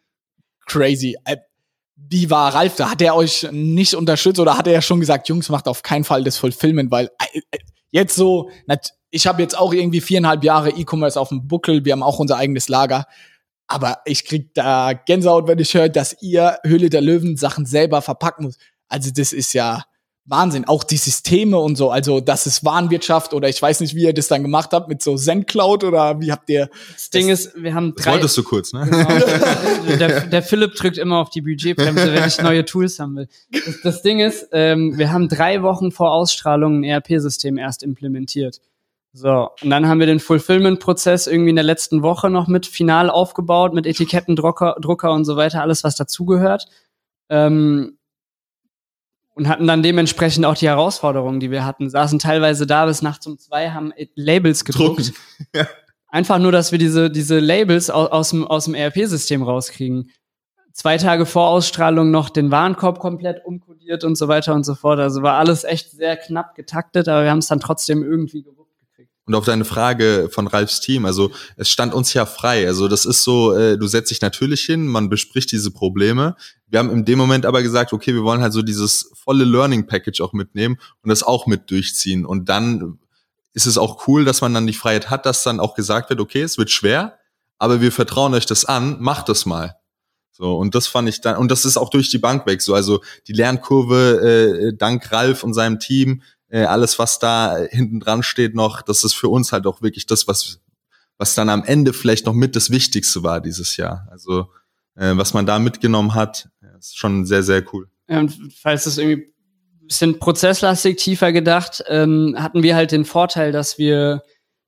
Crazy. Wie war Ralf da? Hat er euch nicht unterstützt, oder hat er schon gesagt, Jungs, macht auf keinen Fall das Fulfillment, weil jetzt so, ich habe jetzt auch irgendwie viereinhalb Jahre E-Commerce auf dem Buckel, wir haben auch unser eigenes Lager, aber ich krieg da Gänsehaut, wenn ich höre, dass ihr Höhle der Löwen Sachen selber verpacken muss. Also das ist ja Wahnsinn. Auch die Systeme und so, also das ist Warenwirtschaft, oder ich weiß nicht, wie ihr das dann gemacht habt mit so ZenCloud, oder wie habt ihr... Das Ding ist, wir haben drei... Das wolltest du kurz, ne? Genau. der, der Philipp drückt immer auf die Budgetbremse, wenn ich neue Tools haben will. Das, das Ding ist, ähm, wir haben drei Wochen vor Ausstrahlung ein E R P-System erst implementiert. So, und dann haben wir den Fulfillment-Prozess irgendwie in der letzten Woche noch mit final aufgebaut, mit Etiketten, Drucker, Drucker und so weiter, alles, was dazugehört. Ähm, Und hatten dann dementsprechend auch die Herausforderungen, die wir hatten. Saßen teilweise da bis nachts um zwei, haben Labels gedruckt. Ja. Einfach nur, dass wir diese, diese Labels aus, aus dem, aus dem E R P-System rauskriegen. Zwei Tage vor Ausstrahlung noch den Warenkorb komplett umkodiert und so weiter und so fort. Also war alles echt sehr knapp getaktet, aber wir haben es dann trotzdem irgendwie gewuppt gekriegt. Und auf deine Frage von Ralfs Team, also es stand uns ja frei. Also das ist so, äh, du setzt dich natürlich hin, man bespricht diese Probleme. Wir haben in dem Moment aber gesagt, okay, wir wollen halt so dieses volle Learning Package auch mitnehmen und das auch mit durchziehen. Und dann ist es auch cool, dass man dann die Freiheit hat, dass dann auch gesagt wird, okay, es wird schwer, aber wir vertrauen euch das an, macht das mal. So, und das fand ich dann, und das ist auch durch die Bank weg so, also die Lernkurve, äh, dank Ralf und seinem Team, äh, alles, was da hinten dran steht noch, das ist für uns halt auch wirklich das, was, was dann am Ende vielleicht noch mit das Wichtigste war dieses Jahr. Also, äh, was man da mitgenommen hat, ist schon sehr, sehr cool. Ja, und falls es irgendwie ein bisschen prozesslastig tiefer gedacht, ähm, hatten wir halt den Vorteil, dass wir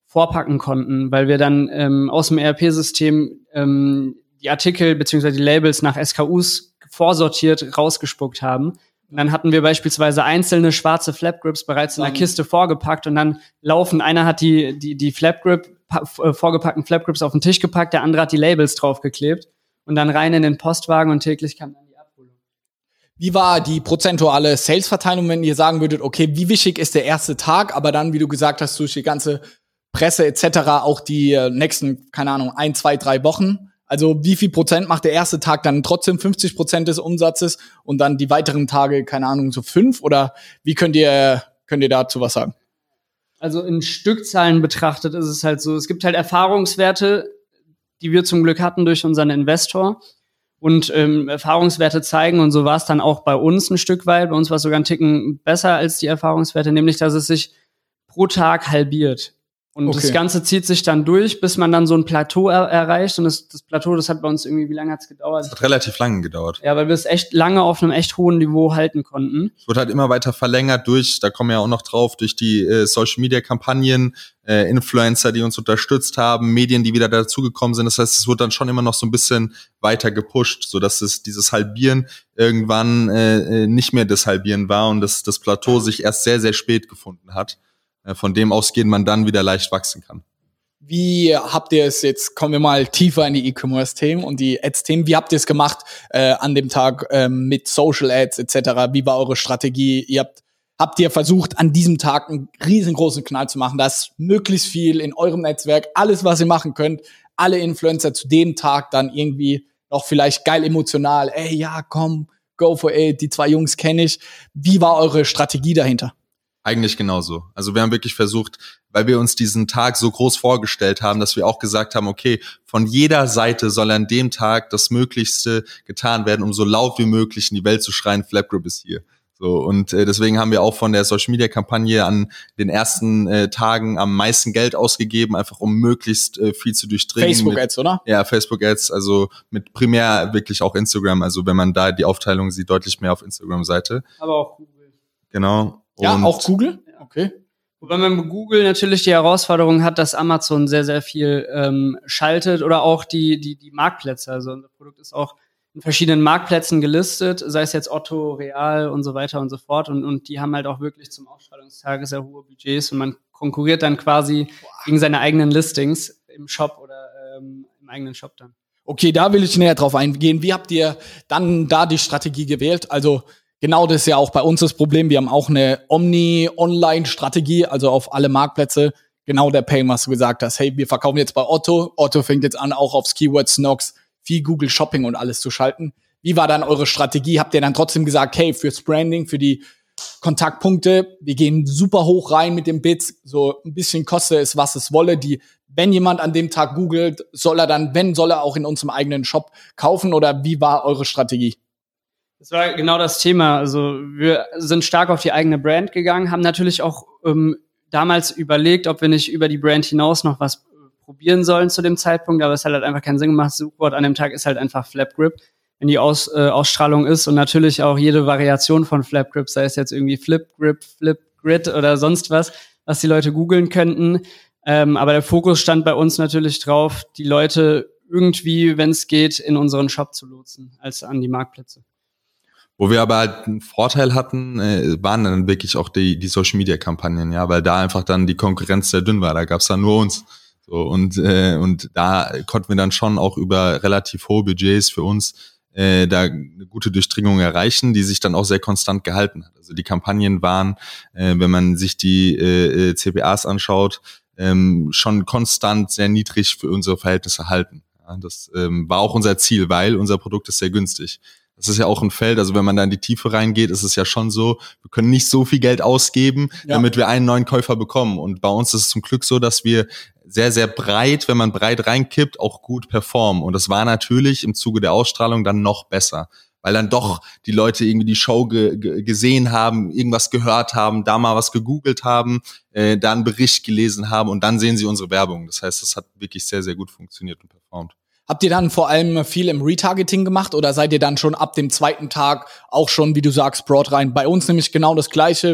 vorpacken konnten, weil wir dann ähm, aus dem E R P-System ähm, die Artikel bzw. die Labels nach S K Us vorsortiert rausgespuckt haben. Und dann hatten wir beispielsweise einzelne schwarze Flapgrips bereits in der Kiste vorgepackt und dann laufen, einer hat die die die Flapgrip, äh, vorgepackten Flapgrips auf den Tisch gepackt, der andere hat die Labels draufgeklebt und dann rein in den Postwagen und täglich kam dann die Abholung. Wie war die prozentuale Sales-Verteilung, wenn ihr sagen würdet, okay, wie wichtig ist der erste Tag, aber dann, wie du gesagt hast, durch die ganze Presse et cetera auch die äh, nächsten, keine Ahnung, ein, zwei, drei Wochen? Also wie viel Prozent macht der erste Tag dann trotzdem fünfzig Prozent des Umsatzes und dann die weiteren Tage, keine Ahnung, so fünf? Oder wie könnt ihr, könnt ihr dazu was sagen? Also in Stückzahlen betrachtet ist es halt so, es gibt halt Erfahrungswerte, die wir zum Glück hatten durch unseren Investor. Und ähm, Erfahrungswerte zeigen, und so war es dann auch bei uns ein Stück weit, bei uns war es sogar ein Ticken besser als die Erfahrungswerte, nämlich dass es sich pro Tag halbiert. Und okay. Das Ganze zieht sich dann durch, bis man dann so ein Plateau er- erreicht. Und das, das Plateau, das hat bei uns irgendwie, wie lange hat's gedauert? Es hat relativ lange gedauert. Ja, weil wir es echt lange auf einem echt hohen Niveau halten konnten. Es wurde halt immer weiter verlängert durch, da kommen wir ja auch noch drauf, durch die äh, Social-Media-Kampagnen, äh, Influencer, die uns unterstützt haben, Medien, die wieder dazugekommen sind. Das heißt, es wurde dann schon immer noch so ein bisschen weiter gepusht, sodass es dieses Halbieren irgendwann äh, nicht mehr das Halbieren war und das, das Plateau sich erst sehr, sehr spät gefunden hat. Von dem ausgehend man dann wieder leicht wachsen kann. Wie habt ihr es jetzt, kommen wir mal tiefer in die E-Commerce-Themen und die Ads-Themen, wie habt ihr es gemacht äh, an dem Tag ähm, mit Social Ads et cetera? Wie war eure Strategie? Ihr habt, habt ihr versucht, an diesem Tag einen riesengroßen Knall zu machen, dass möglichst viel in eurem Netzwerk, alles, was ihr machen könnt, alle Influencer zu dem Tag dann irgendwie noch vielleicht geil emotional, ey, ja, komm, go for it, die zwei Jungs kenne ich. Wie war eure Strategie dahinter? Eigentlich genauso. Also wir haben wirklich versucht, weil wir uns diesen Tag so groß vorgestellt haben, dass wir auch gesagt haben, okay, von jeder Seite soll an dem Tag das Möglichste getan werden, um so laut wie möglich in die Welt zu schreien, Flapgrip ist hier. So, und äh, deswegen haben wir auch von der Social-Media-Kampagne an den ersten äh, Tagen am meisten Geld ausgegeben, einfach um möglichst äh, viel zu durchdringen. Facebook-Ads, oder? Ja, Facebook-Ads, also mit primär wirklich auch Instagram. Also wenn man da die Aufteilung sieht, deutlich mehr auf Instagram-Seite. Aber auch Google. Genau. Ja, und auch Google? Okay. Wobei man mit Google natürlich die Herausforderung hat, dass Amazon sehr, sehr viel ähm, schaltet oder auch die, die, die Marktplätze. Also unser Produkt ist auch in verschiedenen Marktplätzen gelistet, sei es jetzt Otto, Real und so weiter und so fort. Und, und die haben halt auch wirklich zum Ausstrahlungstag sehr hohe Budgets und man konkurriert dann quasi Boah. gegen seine eigenen Listings im Shop oder ähm, im eigenen Shop dann. Okay, da will ich näher drauf eingehen. Wie habt ihr dann da die Strategie gewählt? Also genau das ist ja auch bei uns das Problem. Wir haben auch eine Omni-Online-Strategie, also auf alle Marktplätze. Genau der Pain, was du gesagt hast. Hey, wir verkaufen jetzt bei Otto. Otto fängt jetzt an, auch aufs Keyword Snox viel Google Shopping und alles zu schalten. Wie war dann eure Strategie? Habt ihr dann trotzdem gesagt, hey, fürs Branding, für die Kontaktpunkte, wir gehen super hoch rein mit den Bits, so ein bisschen koste es, was es wolle. Die, wenn jemand an dem Tag googelt, soll er dann, wenn, soll er auch in unserem eigenen Shop kaufen? Oder wie war eure Strategie? Das war genau das Thema. Also wir sind stark auf die eigene Brand gegangen, haben natürlich auch ähm, damals überlegt, ob wir nicht über die Brand hinaus noch was probieren sollen zu dem Zeitpunkt, aber es hat halt einfach keinen Sinn gemacht. Das Suchwort an dem Tag ist halt einfach Flapgrip, wenn die Aus, äh, Ausstrahlung ist und natürlich auch jede Variation von Flapgrip, sei es jetzt irgendwie Flipgrip, Flipgrid oder sonst was, was die Leute googeln könnten. Ähm, aber der Fokus stand bei uns natürlich drauf, die Leute irgendwie, wenn es geht, in unseren Shop zu lotsen, als an die Marktplätze. Wo wir aber halt einen Vorteil hatten, äh, waren dann wirklich auch die, die Social-Media-Kampagnen, ja, weil da einfach dann die Konkurrenz sehr dünn war. Da gab's dann nur uns. So, und, äh, und da konnten wir dann schon auch über relativ hohe Budgets für uns äh, da eine gute Durchdringung erreichen, die sich dann auch sehr konstant gehalten hat. Also die Kampagnen waren, äh, wenn man sich die äh, C P As anschaut, ähm, schon konstant sehr niedrig für unsere Verhältnisse halten. Ja, das ähm, war auch unser Ziel, weil unser Produkt ist sehr günstig. Das ist ja auch ein Feld, also wenn man da in die Tiefe reingeht, ist es ja schon so, wir können nicht so viel Geld ausgeben, ja, damit wir einen neuen Käufer bekommen. Und bei uns ist es zum Glück so, dass wir sehr, sehr breit, wenn man breit reinkippt, auch gut performen. Und das war natürlich im Zuge der Ausstrahlung dann noch besser, weil dann doch die Leute irgendwie die Show ge- ge- gesehen haben, irgendwas gehört haben, da mal was gegoogelt haben, äh, da einen Bericht gelesen haben und dann sehen sie unsere Werbung. Das heißt, das hat wirklich sehr, sehr gut funktioniert und performt. Habt ihr dann vor allem viel im Retargeting gemacht oder seid ihr dann schon ab dem zweiten Tag auch schon, wie du sagst, broad rein? Bei uns nämlich genau das Gleiche.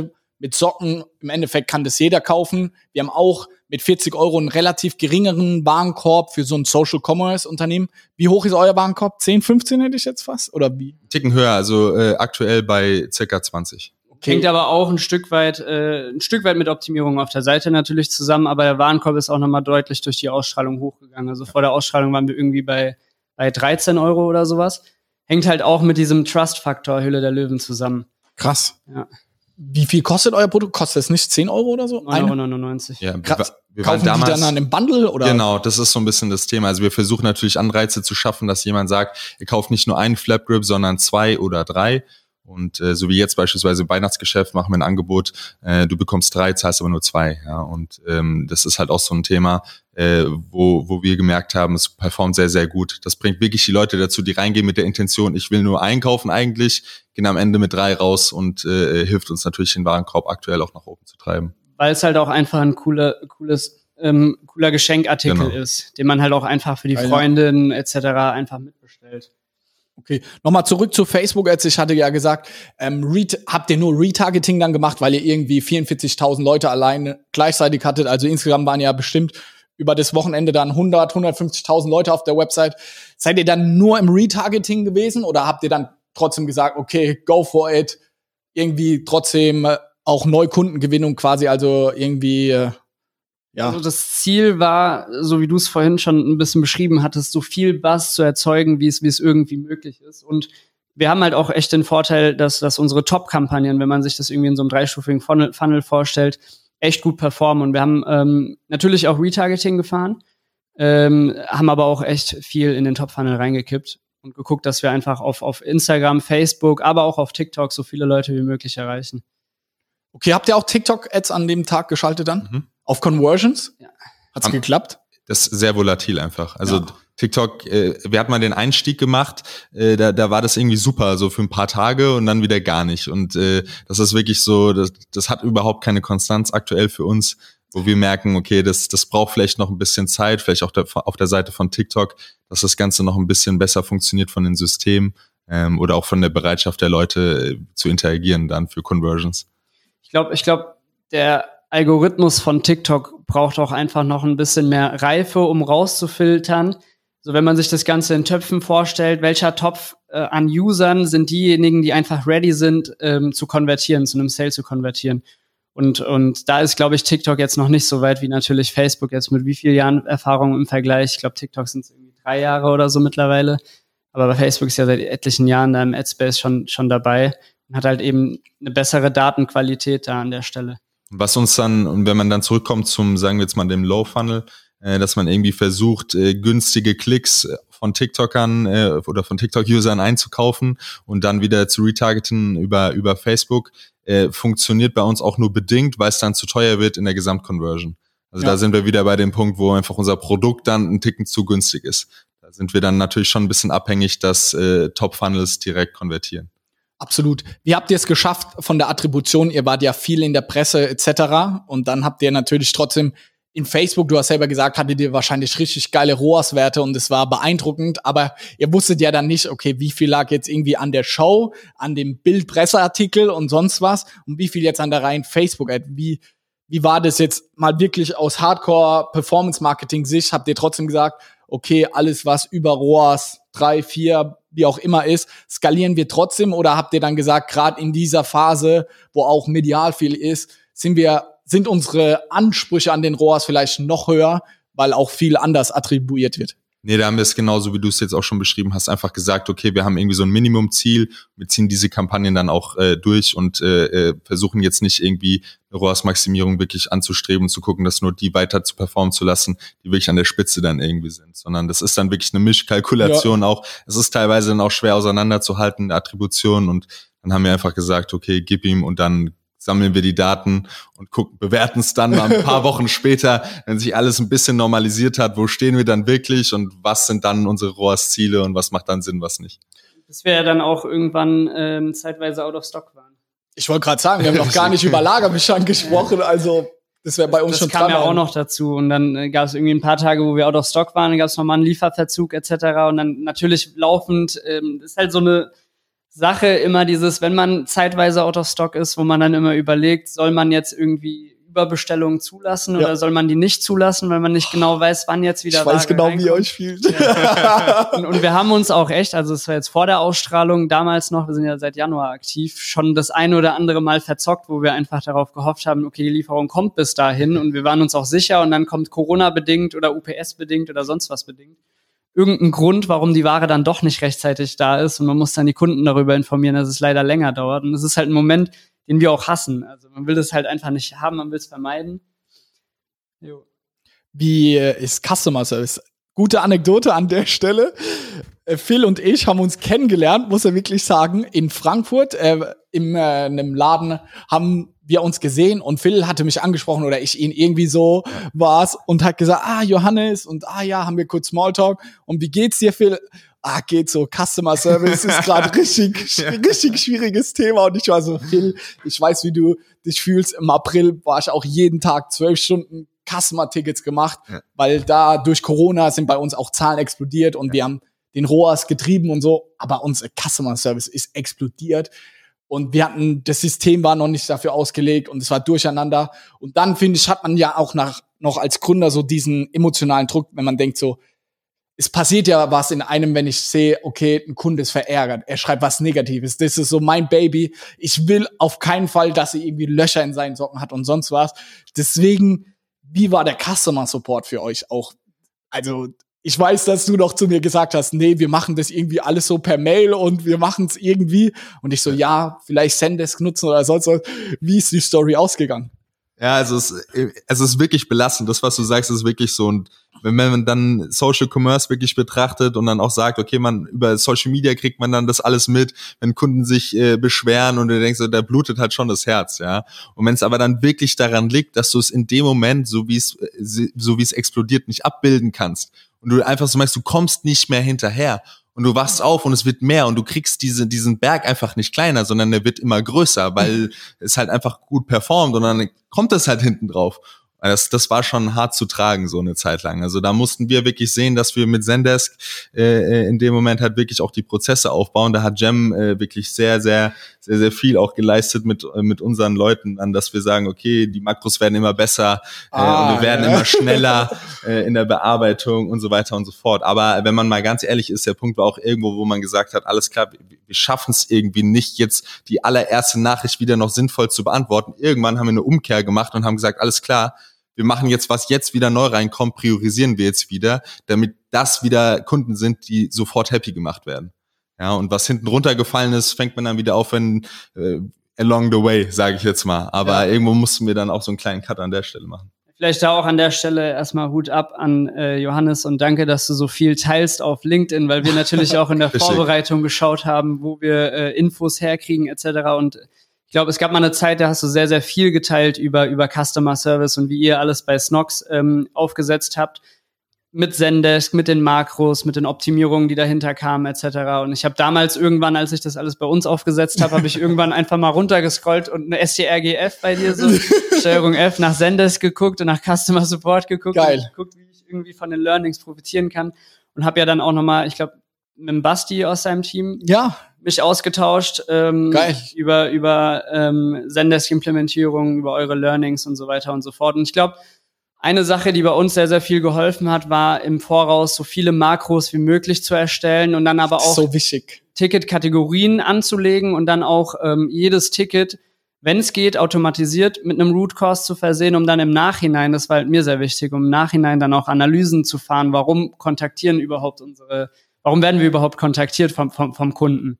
mit Socken, im Endeffekt kann das jeder kaufen. Wir haben auch mit vierzig Euro einen relativ geringeren Warenkorb für so ein Social-Commerce-Unternehmen. Wie hoch ist euer Warenkorb? zehn, fünfzehn hätte ich jetzt fast? Oder wie? Ein Ticken höher, also äh, aktuell bei circa zwanzig. Okay. Hängt aber auch ein Stück weit äh, ein Stück weit mit Optimierung auf der Seite natürlich zusammen, aber der Warenkorb ist auch nochmal deutlich durch die Ausstrahlung hochgegangen. Also vor der Ausstrahlung waren wir irgendwie bei, bei dreizehn Euro oder sowas. Hängt halt auch mit diesem Trust-Faktor Höhle der Löwen zusammen. Krass. Ja. Wie viel kostet euer Produkt? Kostet es nicht zehn Euro oder so? neun Euro neunundneunzig. Ja, Krass. Wir Kaufen damals, die dann an einem Bundle? Oder? Genau, das ist so ein bisschen das Thema. Also wir versuchen natürlich Anreize zu schaffen, dass jemand sagt, er kauft nicht nur einen Flapgrip, sondern zwei oder drei. Und äh, so wie jetzt beispielsweise im Weihnachtsgeschäft machen wir ein Angebot, äh, du bekommst drei, zahlst aber nur zwei. Ja, und ähm, das ist halt auch so ein Thema, äh, wo wo wir gemerkt haben, es performt sehr, sehr gut. Das bringt wirklich die Leute dazu, die reingehen mit der Intention, ich will nur einkaufen eigentlich, gehen am Ende mit drei raus und äh, hilft uns natürlich, den Warenkorb aktuell auch nach oben zu treiben. Weil es halt auch einfach ein cooler, cooles, ähm, cooler Geschenkartikel Genau. ist, den man halt auch einfach für die Ja, ja. Freundin et cetera einfach mitbestellt. Okay, nochmal zurück zu Facebook. Jetzt, ich hatte ja gesagt, ähm, Ret- habt ihr nur Retargeting dann gemacht, weil ihr irgendwie vierundvierzigtausend Leute alleine gleichzeitig hattet? Also insgesamt waren ja bestimmt über das Wochenende dann hundert, hundertfünfzigtausend Leute auf der Website. Seid ihr dann nur im Retargeting gewesen oder habt ihr dann trotzdem gesagt, okay, go for it, irgendwie trotzdem äh, auch Neukundengewinnung quasi, also irgendwie, äh, ja. Also das Ziel war, so wie du es vorhin schon ein bisschen beschrieben hattest, so viel Buzz zu erzeugen, wie es wie es irgendwie möglich ist. Und wir haben halt auch echt den Vorteil, dass dass unsere Top-Kampagnen, wenn man sich das irgendwie in so einem dreistufigen Funnel, Funnel vorstellt, echt gut performen. Und wir haben ähm, natürlich auch Retargeting gefahren, ähm, haben aber auch echt viel in den Top-Funnel reingekippt und geguckt, dass wir einfach auf auf Instagram, Facebook, aber auch auf TikTok so viele Leute wie möglich erreichen. Okay, habt ihr auch TikTok-Ads an dem Tag geschaltet dann? Mhm. Auf Conversions? Ja. Hat's Am- geklappt? Das ist sehr volatil einfach. Also Ja. TikTok, äh, wir hatten mal den Einstieg gemacht, äh, da, da war das irgendwie super, so für ein paar Tage und dann wieder gar nicht. Und äh, das ist wirklich so, das, das hat überhaupt keine Konstanz aktuell für uns, wo wir merken, okay, das, das braucht vielleicht noch ein bisschen Zeit, vielleicht auch der, auf der Seite von TikTok, dass das Ganze noch ein bisschen besser funktioniert von den Systemen ähm, oder auch von der Bereitschaft der Leute äh, zu interagieren dann für Conversions. Ich glaube, ich glaube, der Algorithmus von TikTok braucht auch einfach noch ein bisschen mehr Reife, um rauszufiltern. So, wenn man sich das Ganze in Töpfen vorstellt, welcher Topf äh, an Usern sind diejenigen, die einfach ready sind, ähm, zu konvertieren, zu einem Sale zu konvertieren. Und, und da ist, glaube ich, TikTok jetzt noch nicht so weit wie natürlich Facebook jetzt mit wie vielen Jahren Erfahrung im Vergleich. Ich glaube, TikTok sind es irgendwie drei Jahre oder so mittlerweile. Aber bei Facebook ist ja seit etlichen Jahren da im Adspace schon, schon dabei und hat halt eben eine bessere Datenqualität da an der Stelle. Was uns dann, und wenn man dann zurückkommt zum, sagen wir jetzt mal, dem Low Funnel, äh, dass man irgendwie versucht, äh, günstige Klicks von TikTokern äh, oder von TikTok-Usern einzukaufen und dann wieder zu retargeten über über Facebook, äh, funktioniert bei uns auch nur bedingt, weil es dann zu teuer wird in der Gesamtconversion. Also Ja. da sind wir wieder bei dem Punkt, wo einfach unser Produkt dann einen Ticken zu günstig ist. Da sind wir dann natürlich schon ein bisschen abhängig, dass äh, Top-Funnels direkt konvertieren. Absolut. Wie habt ihr es geschafft von der Attribution? Ihr wart ja viel in der Presse et cetera. Und dann habt ihr natürlich trotzdem in Facebook, du hast selber gesagt, hattet ihr wahrscheinlich richtig geile R O A S-Werte und es war beeindruckend. Aber ihr wusstet ja dann nicht, okay, wie viel lag jetzt irgendwie an der Show, an dem Bild-Presseartikel und sonst was und wie viel jetzt an der reinen Facebook-Ad. Wie, wie war das jetzt mal wirklich aus Hardcore-Performance-Marketing-Sicht? Habt ihr trotzdem gesagt, okay, alles was über R O A S drei, vier, wie auch immer ist, skalieren wir trotzdem oder habt ihr dann gesagt, gerade in dieser Phase, wo auch medial viel ist, sind wir, sind unsere Ansprüche an den R O A S vielleicht noch höher, weil auch viel anders attribuiert wird? Nee, da haben wir es genauso, wie du es jetzt auch schon beschrieben hast, einfach gesagt, okay, wir haben irgendwie so ein Minimumziel, wir ziehen diese Kampagnen dann auch äh, durch und äh, versuchen jetzt nicht irgendwie eine R O A S-Maximierung wirklich anzustreben und zu gucken, dass nur die weiter zu performen zu lassen, die wirklich an der Spitze dann irgendwie sind, sondern das ist dann wirklich eine Mischkalkulation. Ja. Auch. Es ist teilweise dann auch schwer auseinanderzuhalten, die Attribution, und dann haben wir einfach gesagt, okay, gib ihm, und dann sammeln wir die Daten und gucken, bewerten es dann mal ein paar Wochen später, wenn sich alles ein bisschen normalisiert hat, wo stehen wir dann wirklich und was sind dann unsere R O A S-Ziele und was macht dann Sinn, was nicht. Bis wir ja dann auch irgendwann ähm, zeitweise out of stock waren. Ich wollte gerade sagen, wir haben noch gar nicht über Lagerbestand gesprochen, also das wäre bei uns das schon Das kam ja auch noch dazu, und dann äh, gab es irgendwie ein paar Tage, wo wir out of stock waren, dann gab es nochmal einen Lieferverzug et cetera und dann natürlich laufend, ähm, ist halt so eine Sache immer dieses, wenn man zeitweise out of stock ist, wo man dann immer überlegt, soll man jetzt irgendwie Überbestellungen zulassen ja. oder soll man die nicht zulassen, weil man nicht genau weiß, wann jetzt wieder Ich weiß Ware genau, reinkommt. wie ihr euch fühlt. Ja. und, und wir haben uns auch echt, also es war jetzt vor der Ausstrahlung, damals noch, wir sind ja seit Januar aktiv, schon das eine oder andere Mal verzockt, wo wir einfach darauf gehofft haben, okay, die Lieferung kommt bis dahin und wir waren uns auch sicher und dann kommt Corona-bedingt oder U P S-bedingt oder sonst was bedingt irgendein Grund, warum die Ware dann doch nicht rechtzeitig da ist und man muss dann die Kunden darüber informieren, dass es leider länger dauert. Und es ist halt ein Moment, den wir auch hassen. Also man will das halt einfach nicht haben, man will es vermeiden. Jo. Wie ist Customer Service? Gute Anekdote an der Stelle. Phil und ich haben uns kennengelernt, muss er wirklich sagen, in Frankfurt. Äh, in äh, einem Laden haben wir uns gesehen und Phil hatte mich angesprochen oder ich ihn irgendwie so war's und hat gesagt, ah, Johannes und ah ja, haben wir kurz Smalltalk und wie geht's dir, Phil? Ah, geht so, Customer Service ist gerade richtig, richtig schwieriges Thema und ich war so, Phil, ich weiß, wie du dich fühlst. Im April war ich auch jeden Tag zwölf Stunden Customer-Tickets gemacht, ja. weil da durch Corona sind bei uns auch Zahlen explodiert und ja. wir haben den R O A S getrieben und so, aber unser Customer Service ist explodiert und wir hatten, das System war noch nicht dafür ausgelegt und es war durcheinander und dann, finde ich, hat man ja auch nach, noch als Gründer so diesen emotionalen Druck, wenn man denkt so, es passiert ja was in einem, wenn ich sehe, okay, ein Kunde ist verärgert, er schreibt was Negatives, das ist so mein Baby, ich will auf keinen Fall, dass er irgendwie Löcher in seinen Socken hat und sonst was, deswegen, wie war der Customer Support für euch auch? Also, ich weiß, dass du noch zu mir gesagt hast, nee, wir machen das irgendwie alles so per Mail und wir machen es irgendwie. Und ich so, ja, vielleicht Zendesk nutzen oder sonst was. Wie ist die Story ausgegangen? Ja, also es, es ist wirklich belastend. Das, was du sagst, ist wirklich so. Und wenn man dann Social Commerce wirklich betrachtet und dann auch sagt, okay, man über Social Media kriegt man dann das alles mit, wenn Kunden sich äh, beschweren und du denkst, so, da blutet halt schon das Herz, ja. Und wenn es aber dann wirklich daran liegt, dass du es in dem Moment, so wie es so wie es explodiert, nicht abbilden kannst und du einfach so merkst, du kommst nicht mehr hinterher. Und du wachst auf und es wird mehr und du kriegst diese, diesen Berg einfach nicht kleiner, sondern der wird immer größer, weil es halt einfach gut performt und dann kommt es halt hinten drauf. Das, das war schon hart zu tragen, so eine Zeit lang. Also da mussten wir wirklich sehen, dass wir mit Zendesk äh, in dem Moment halt wirklich auch die Prozesse aufbauen. Da hat Jem äh, wirklich sehr, sehr, sehr, sehr viel auch geleistet mit äh, mit unseren Leuten, an dass wir sagen, okay, die Makros werden immer besser äh, ah, und wir werden ja. immer schneller äh, in der Bearbeitung und so weiter und so fort. Aber wenn man mal ganz ehrlich ist, der Punkt war auch irgendwo, wo man gesagt hat, alles klar, wir schaffen es irgendwie nicht, jetzt die allererste Nachricht wieder noch sinnvoll zu beantworten. Irgendwann haben wir eine Umkehr gemacht und haben gesagt, alles klar, wir machen jetzt, was jetzt wieder neu reinkommt, priorisieren wir jetzt wieder, damit das wieder Kunden sind, die sofort happy gemacht werden. Ja, und was hinten runtergefallen ist, fängt man dann wieder auf, wenn äh, along the way, sage ich jetzt mal. Aber ja. irgendwo mussten wir dann auch so einen kleinen Cut an der Stelle machen. Vielleicht da auch an der Stelle erstmal Hut ab an äh, Johannes und danke, dass du so viel teilst auf LinkedIn, weil wir natürlich auch in der Vorbereitung geschaut haben, wo wir äh, Infos herkriegen et cetera. Und ich glaube, es gab mal eine Zeit, da hast du sehr, sehr viel geteilt über über Customer Service und wie ihr alles bei Snox ähm, aufgesetzt habt. Mit Zendesk, mit den Makros, mit den Optimierungen, die dahinter kamen et cetera. Und ich habe damals irgendwann, als ich das alles bei uns aufgesetzt habe, habe ich irgendwann einfach mal runtergescrollt und eine S T R G F bei dir, so Steuerung F, nach Zendesk geguckt und nach Customer Support geguckt. Geil. Und geguckt, wie ich irgendwie von den Learnings profitieren kann. Und habe ja dann auch nochmal, ich glaube, mit dem Basti aus seinem Team ja. mich ausgetauscht ähm, Geil. über über ähm, Zendesk-Implementierung, über eure Learnings und so weiter und so fort. Und ich glaube, eine Sache, die bei uns sehr, sehr viel geholfen hat, war im Voraus so viele Makros wie möglich zu erstellen und dann aber auch so wichtig. Ticket-Kategorien anzulegen und dann auch ähm, jedes Ticket, wenn es geht, automatisiert mit einem Root Cause zu versehen, um dann im Nachhinein, das war halt mir sehr wichtig, um im Nachhinein dann auch Analysen zu fahren, warum kontaktieren überhaupt unsere, warum werden wir überhaupt kontaktiert vom, vom, vom Kunden.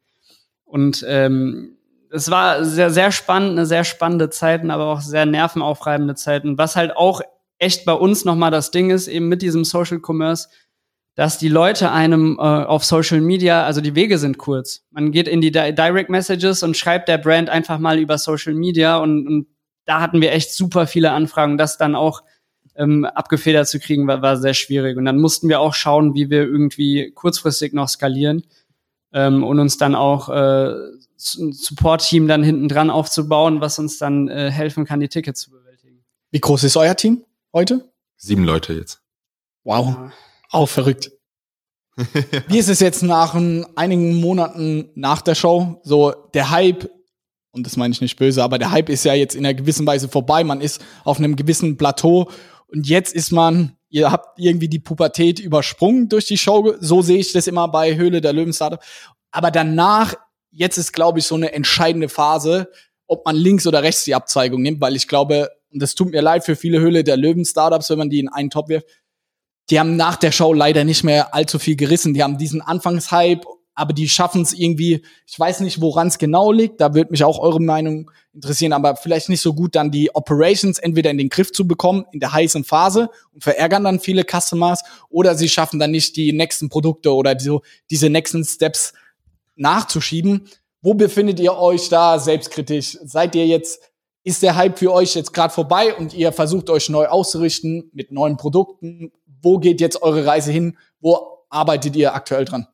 Und ähm, es war sehr, sehr spannend, eine sehr spannende Zeit, aber auch sehr nervenaufreibende Zeiten, was halt auch echt bei uns nochmal das Ding ist, eben mit diesem Social Commerce, dass die Leute einem äh, auf Social Media, also die Wege sind kurz. Man geht in die Di- Direct Messages und schreibt der Brand einfach mal über Social Media und, und da hatten wir echt super viele Anfragen. Das dann auch ähm, abgefedert zu kriegen, war, war sehr schwierig. Und dann mussten wir auch schauen, wie wir irgendwie kurzfristig noch skalieren ähm, und uns dann auch äh, ein Support-Team dann hinten dran aufzubauen, was uns dann äh, helfen kann, die Tickets zu bewältigen. Wie groß ist euer Team heute? Sieben Leute jetzt. Wow. Ja. Auch verrückt. Wie ist es jetzt nach ein, einigen Monaten nach der Show? So, der Hype, und das meine ich nicht böse, aber der Hype ist ja jetzt in einer gewissen Weise vorbei. Man ist auf einem gewissen Plateau und jetzt ist man, ihr habt irgendwie die Pubertät übersprungen durch die Show. So sehe ich das immer bei Höhle der Löwen Startup. Aber danach, jetzt ist, glaube ich, so eine entscheidende Phase, ob man links oder rechts die Abzweigung nimmt, weil ich glaube, und das tut mir leid für viele Höhle der Löwen Startups, wenn man die in einen Topf wirft, die haben nach der Show leider nicht mehr allzu viel gerissen. Die haben diesen Anfangshype, aber die schaffen es irgendwie, ich weiß nicht, woran es genau liegt, da würde mich auch eure Meinung interessieren, aber vielleicht nicht so gut dann die Operations entweder in den Griff zu bekommen, in der heißen Phase und verärgern dann viele Customers, oder sie schaffen dann nicht die nächsten Produkte oder so diese nächsten Steps nachzuschieben. Wo befindet ihr euch da selbstkritisch? Seid ihr jetzt, ist der Hype für euch jetzt gerade vorbei und ihr versucht euch neu auszurichten mit neuen Produkten? Wo geht jetzt eure Reise hin? Wo arbeitet ihr aktuell dran?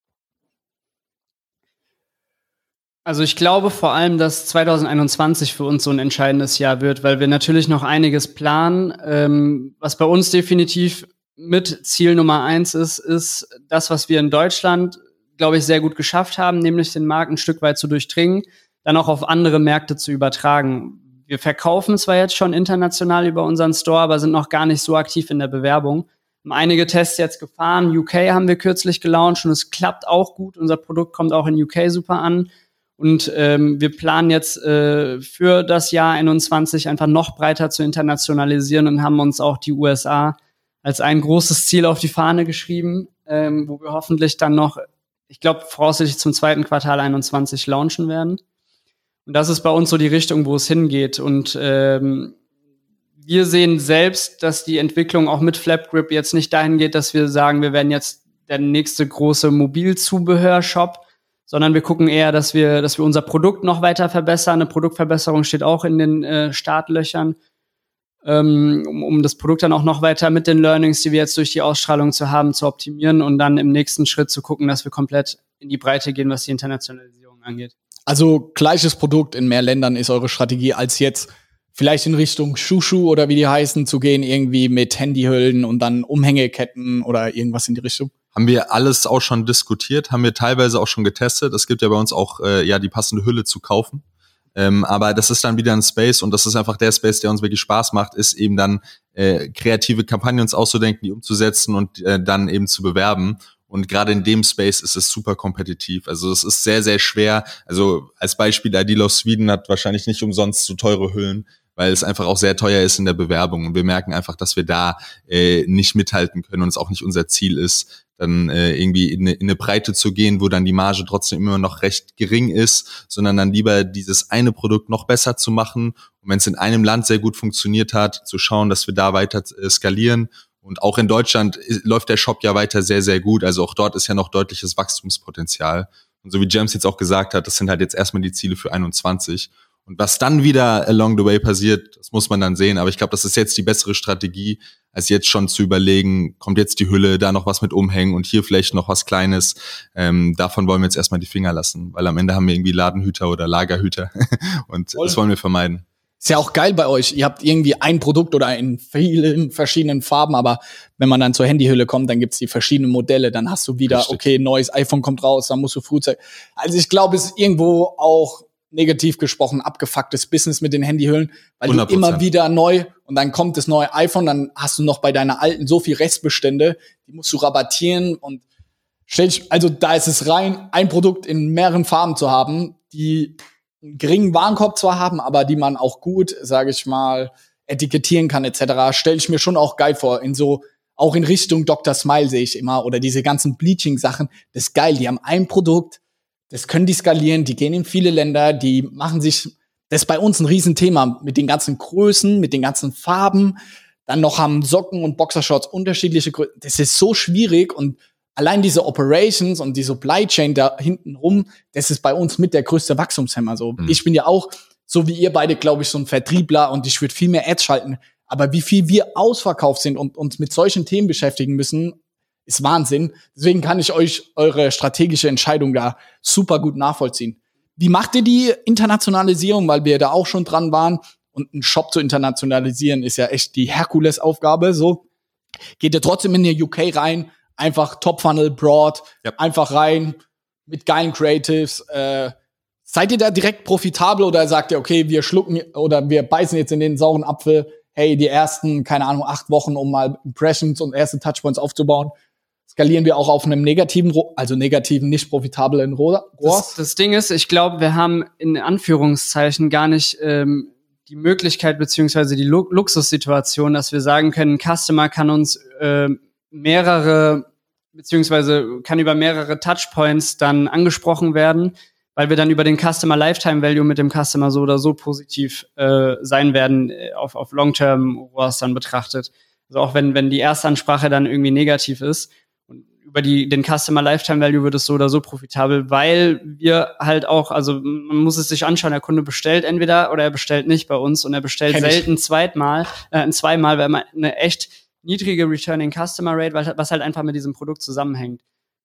Also ich glaube vor allem, dass zwanzig einundzwanzig für uns so ein entscheidendes Jahr wird, weil wir natürlich noch einiges planen. Ähm, was bei uns definitiv mit Ziel Nummer eins ist, ist das, was wir in Deutschland, glaube ich, sehr gut geschafft haben, nämlich den Markt ein Stück weit zu durchdringen, dann auch auf andere Märkte zu übertragen. Wir verkaufen zwar jetzt schon international über unseren Store, aber sind noch gar nicht so aktiv in der Bewerbung. Haben einige Tests jetzt gefahren. U K haben wir kürzlich gelauncht und es klappt auch gut. Unser Produkt kommt auch in U K super an. Und ähm, wir planen jetzt äh, für das Jahr einundzwanzig einfach noch breiter zu internationalisieren und haben uns auch die U S A als ein großes Ziel auf die Fahne geschrieben, ähm, wo wir hoffentlich dann noch, ich glaube, voraussichtlich zum zweiten Quartal einundzwanzig launchen werden. Und das ist bei uns so die Richtung, wo es hingeht. Und ähm, wir sehen selbst, dass die Entwicklung auch mit Flapgrip jetzt nicht dahin geht, dass wir sagen, wir werden jetzt der nächste große Mobilzubehör-Shop, sondern wir gucken eher, dass wir, dass wir unser Produkt noch weiter verbessern. Eine Produktverbesserung steht auch in den äh, Startlöchern, ähm, um, um das Produkt dann auch noch weiter mit den Learnings, die wir jetzt durch die Ausstrahlung zu haben, zu optimieren und dann im nächsten Schritt zu gucken, dass wir komplett in die Breite gehen, was die Internationalisierung angeht. Also gleiches Produkt in mehr Ländern ist eure Strategie, als jetzt vielleicht in Richtung Shushu oder wie die heißen, zu gehen, irgendwie mit Handyhüllen und dann Umhängeketten oder irgendwas in die Richtung? Haben wir alles auch schon diskutiert, haben wir teilweise auch schon getestet. Es gibt ja bei uns auch äh, ja die passende Hülle zu kaufen. Ähm, aber das ist dann wieder ein Space und das ist einfach der Space, der uns wirklich Spaß macht, ist eben dann äh, kreative Kampagnen uns auszudenken, die umzusetzen und äh, dann eben zu bewerben. Und gerade in dem Space ist es super kompetitiv. Also es ist sehr, sehr schwer. Also als Beispiel, Ideal Sweden hat wahrscheinlich nicht umsonst so teure Hüllen, weil es einfach auch sehr teuer ist in der Bewerbung. Und wir merken einfach, dass wir da äh, nicht mithalten können und es auch nicht unser Ziel ist, dann äh, irgendwie in eine, in eine Breite zu gehen, wo dann die Marge trotzdem immer noch recht gering ist, sondern dann lieber dieses eine Produkt noch besser zu machen. Und wenn es in einem Land sehr gut funktioniert hat, zu schauen, dass wir da weiter äh, skalieren. Und auch in Deutschland läuft der Shop ja weiter sehr, sehr gut. Also auch dort ist ja noch deutliches Wachstumspotenzial. Und so wie James jetzt auch gesagt hat, das sind halt jetzt erstmal die Ziele für einundzwanzig. Und was dann wieder along the way passiert, das muss man dann sehen. Aber ich glaube, das ist jetzt die bessere Strategie, als jetzt schon zu überlegen, kommt jetzt die Hülle, da noch was mit umhängen und hier vielleicht noch was Kleines. Ähm, davon wollen wir jetzt erstmal die Finger lassen, weil am Ende haben wir irgendwie Ladenhüter oder Lagerhüter und Voll. Das wollen wir vermeiden. Ist ja auch geil bei euch. Ihr habt irgendwie ein Produkt oder in vielen verschiedenen Farben, aber wenn man dann zur Handyhülle kommt, dann gibt's die verschiedenen Modelle. Dann hast du wieder, Richtig. okay, neues iPhone kommt raus, dann musst du frühzeitig. Also ich glaube, es ist irgendwo auch negativ gesprochen abgefucktes Business mit den Handyhüllen, weil hundert Prozent. Du immer wieder neu und dann kommt das neue iPhone, dann hast du noch bei deiner alten so viel Restbestände, die musst du rabattieren und stell dich, also da ist es rein, ein Produkt in mehreren Farben zu haben, die einen geringen Warenkorb zwar haben, aber die man auch gut, sage ich mal, etikettieren kann et cetera, stelle ich mir schon auch geil vor. In so, auch in Richtung Doktor Smile sehe ich immer, oder diese ganzen Bleaching-Sachen, das ist geil, die haben ein Produkt, das können die skalieren, die gehen in viele Länder, die machen sich, das ist bei uns ein Riesenthema, mit den ganzen Größen, mit den ganzen Farben, dann noch haben Socken und Boxershorts unterschiedliche Größen, das ist so schwierig und allein diese Operations und die Supply Chain da hinten rum, das ist bei uns mit der größte Wachstumshemmer. So, mhm. Ich bin ja auch, so wie ihr beide, glaube ich, so ein Vertriebler und ich würde viel mehr Ads schalten. Aber wie viel wir ausverkauft sind und uns mit solchen Themen beschäftigen müssen, ist Wahnsinn. Deswegen kann ich euch eure strategische Entscheidung da super gut nachvollziehen. Wie macht ihr die Internationalisierung? Weil wir da auch schon dran waren. Und einen Shop zu internationalisieren ist ja echt die Herkulesaufgabe. So geht ihr trotzdem in die U K rein, einfach Top-Funnel, Broad, Yep. einfach rein mit geilen Creatives. Äh, seid ihr da direkt profitabel oder sagt ihr, okay, wir schlucken oder wir beißen jetzt in den sauren Apfel, hey, die ersten, keine Ahnung, acht Wochen, um mal Impressions und erste Touchpoints aufzubauen, skalieren wir auch auf einem negativen, also negativen, nicht profitablen Rohr? Das, das Ding ist, ich glaube, wir haben in Anführungszeichen gar nicht ähm, die Möglichkeit beziehungsweise die Lu- Luxussituation, dass wir sagen können, ein Customer kann uns äh, mehrere beziehungsweise kann über mehrere Touchpoints dann angesprochen werden, weil wir dann über den Customer Lifetime Value mit dem Customer so oder so positiv äh, sein werden äh, auf auf Long-Term R O A S dann betrachtet. Also auch wenn wenn die Erstansprache dann irgendwie negativ ist. Über die, den Customer Lifetime Value wird es so oder so profitabel, weil wir halt auch, also man muss es sich anschauen, der Kunde bestellt entweder oder er bestellt nicht bei uns und er bestellt Kenn ich. selten zweitmal, äh, zweimal, weil man eine echt niedrige Returning Customer Rate, weil, was halt einfach mit diesem Produkt zusammenhängt.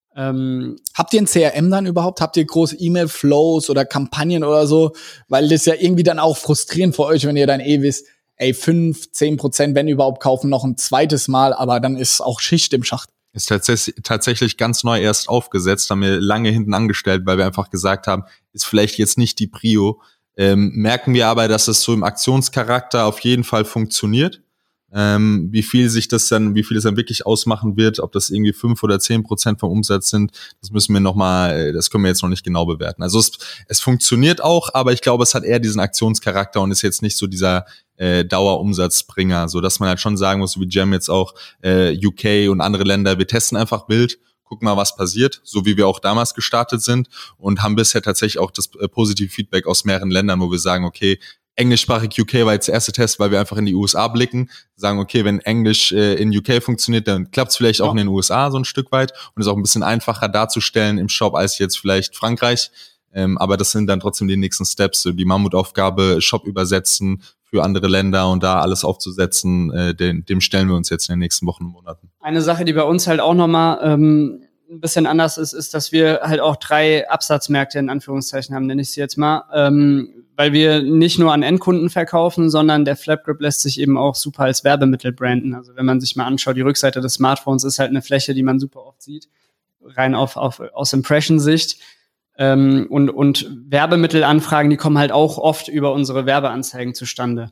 Ähm, Habt ihr ein C R M dann überhaupt? Habt ihr große E-Mail-Flows oder Kampagnen oder so? Weil das ja irgendwie dann auch frustrierend für euch, wenn ihr dann eh wisst, ey, fünf, zehn Prozent, wenn überhaupt, kaufen noch ein zweites Mal, aber dann ist auch Schicht im Schacht. Ist tatsächlich, tatsächlich ganz neu erst aufgesetzt, haben wir lange hinten angestellt, weil wir einfach gesagt haben, ist vielleicht jetzt nicht die Prio. Ähm, merken wir aber, dass es so im Aktionscharakter auf jeden Fall funktioniert. Ähm, wie viel sich das dann, wie viel es dann wirklich ausmachen wird, ob das irgendwie fünf oder zehn Prozent vom Umsatz sind, das müssen wir noch mal, das können wir jetzt noch nicht genau bewerten. Also es, es funktioniert auch, aber ich glaube, es hat eher diesen Aktionscharakter und ist jetzt nicht so dieser äh, Dauerumsatzbringer, so dass man halt schon sagen muss, wie Jam jetzt auch äh, U K und andere Länder, wir testen einfach wild, gucken mal, was passiert, so wie wir auch damals gestartet sind und haben bisher tatsächlich auch das äh, positive Feedback aus mehreren Ländern, wo wir sagen, okay, englischsprachig U K war jetzt der erste Test, weil wir einfach in die U S A blicken, sagen, okay, wenn Englisch äh, in U K funktioniert, dann klappt es vielleicht auch Ja. in den U S A so ein Stück weit und ist auch ein bisschen einfacher darzustellen im Shop als jetzt vielleicht Frankreich. Ähm, aber das sind dann trotzdem die nächsten Steps, so die Mammutaufgabe, Shop übersetzen für andere Länder und da alles aufzusetzen, äh, dem, dem stellen wir uns jetzt in den nächsten Wochen und Monaten. Eine Sache, die bei uns halt auch nochmal ähm, ein bisschen anders ist, ist, dass wir halt auch drei Absatzmärkte in Anführungszeichen haben, nenne ich sie jetzt mal, ähm, weil wir nicht nur an Endkunden verkaufen, sondern der Flapgrip lässt sich eben auch super als Werbemittel branden. Also wenn man sich mal anschaut, die Rückseite des Smartphones ist halt eine Fläche, die man super oft sieht, rein auf, auf aus Impression-Sicht. Ähm, und, und Werbemittelanfragen, die kommen halt auch oft über unsere Werbeanzeigen zustande.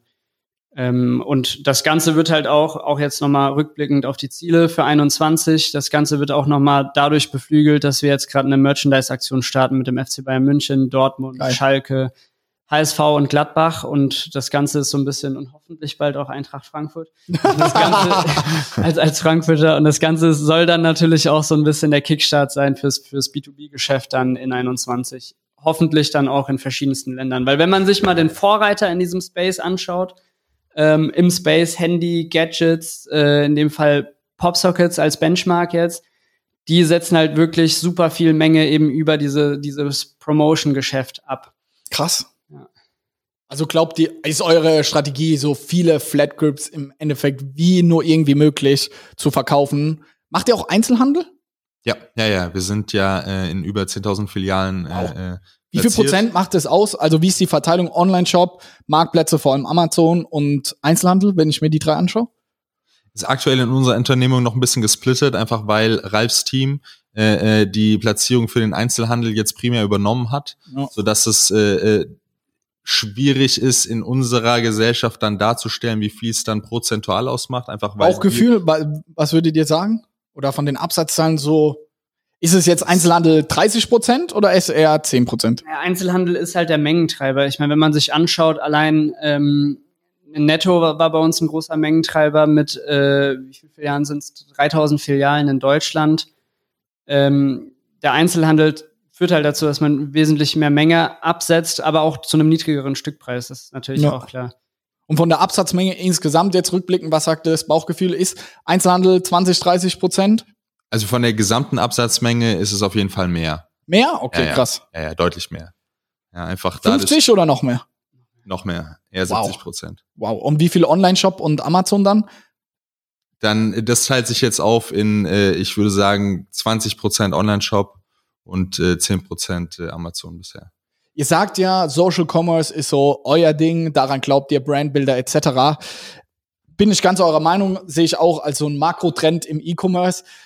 Ähm, und das Ganze wird halt auch, auch jetzt nochmal rückblickend auf die Ziele für einundzwanzig, das Ganze wird auch nochmal dadurch beflügelt, dass wir jetzt gerade eine Merchandise-Aktion starten mit dem F C Bayern München, Dortmund, Geil. Schalke, H S V und Gladbach und das Ganze ist so ein bisschen und hoffentlich bald auch Eintracht Frankfurt. Und das Ganze als, als Frankfurter und das Ganze soll dann natürlich auch so ein bisschen der Kickstart sein fürs, fürs B zwei B-Geschäft dann in einundzwanzig. Hoffentlich dann auch in verschiedensten Ländern. Weil wenn man sich mal den Vorreiter in diesem Space anschaut, ähm, im Space Handy, Gadgets, äh, in dem Fall Popsockets als Benchmark jetzt, die setzen halt wirklich super viel Menge eben über diese dieses Promotion-Geschäft ab. Krass. Ja. Also glaubt ihr, ist eure Strategie, so viele Flatgrips im Endeffekt wie nur irgendwie möglich zu verkaufen? Macht ihr auch Einzelhandel? Ja, ja, ja, wir sind ja äh, in über zehntausend Filialen Wow. äh, äh, Wie viel platziert. Prozent macht es aus? Also wie ist die Verteilung Online-Shop, Marktplätze, vor allem Amazon und Einzelhandel, wenn ich mir die drei anschaue? Ist aktuell in unserer Unternehmung noch ein bisschen gesplittet, einfach weil Ralfs Team äh, äh, die Platzierung für den Einzelhandel jetzt primär übernommen hat, Ja. sodass es äh, äh, schwierig ist, in unserer Gesellschaft dann darzustellen, wie viel es dann prozentual ausmacht, einfach weil Bauchgefühl, wa- was würdet ihr sagen? Oder von den Absatzzahlen so, ist es jetzt Einzelhandel dreißig Prozent oder ist eher zehn Prozent? Ja, Einzelhandel ist halt der Mengentreiber. Ich meine, wenn man sich anschaut, allein ähm, Netto war, war bei uns ein großer Mengentreiber mit, äh, wie viele Filialen sind es? dreitausend Filialen in Deutschland. Ähm, der Einzelhandel führt halt dazu, dass man wesentlich mehr Menge absetzt, aber auch zu einem niedrigeren Stückpreis. Das ist natürlich Ja. auch klar. Und von der Absatzmenge insgesamt jetzt rückblickend, was sagt das Bauchgefühl? Ist Einzelhandel zwanzig, dreißig Prozent? also von der gesamten Absatzmenge ist es auf jeden Fall mehr. Mehr? Okay, Ja, ja. krass. Ja, ja, deutlich mehr. Ja, einfach dadurch fünfzig oder noch mehr? noch mehr, eher Wow. siebzig Prozent. Wow. Und wie viel Online-Shop und Amazon dann? Dann, das teilt sich jetzt auf in, äh, ich würde sagen, zwanzig Prozent Online-Shop und äh, zehn Prozent äh, Amazon bisher. Ihr sagt ja, Social Commerce ist so euer Ding, daran glaubt ihr, Brandbuilder et cetera. Bin ich ganz eurer Meinung, sehe ich auch als so ein Makrotrend im E-Commerce.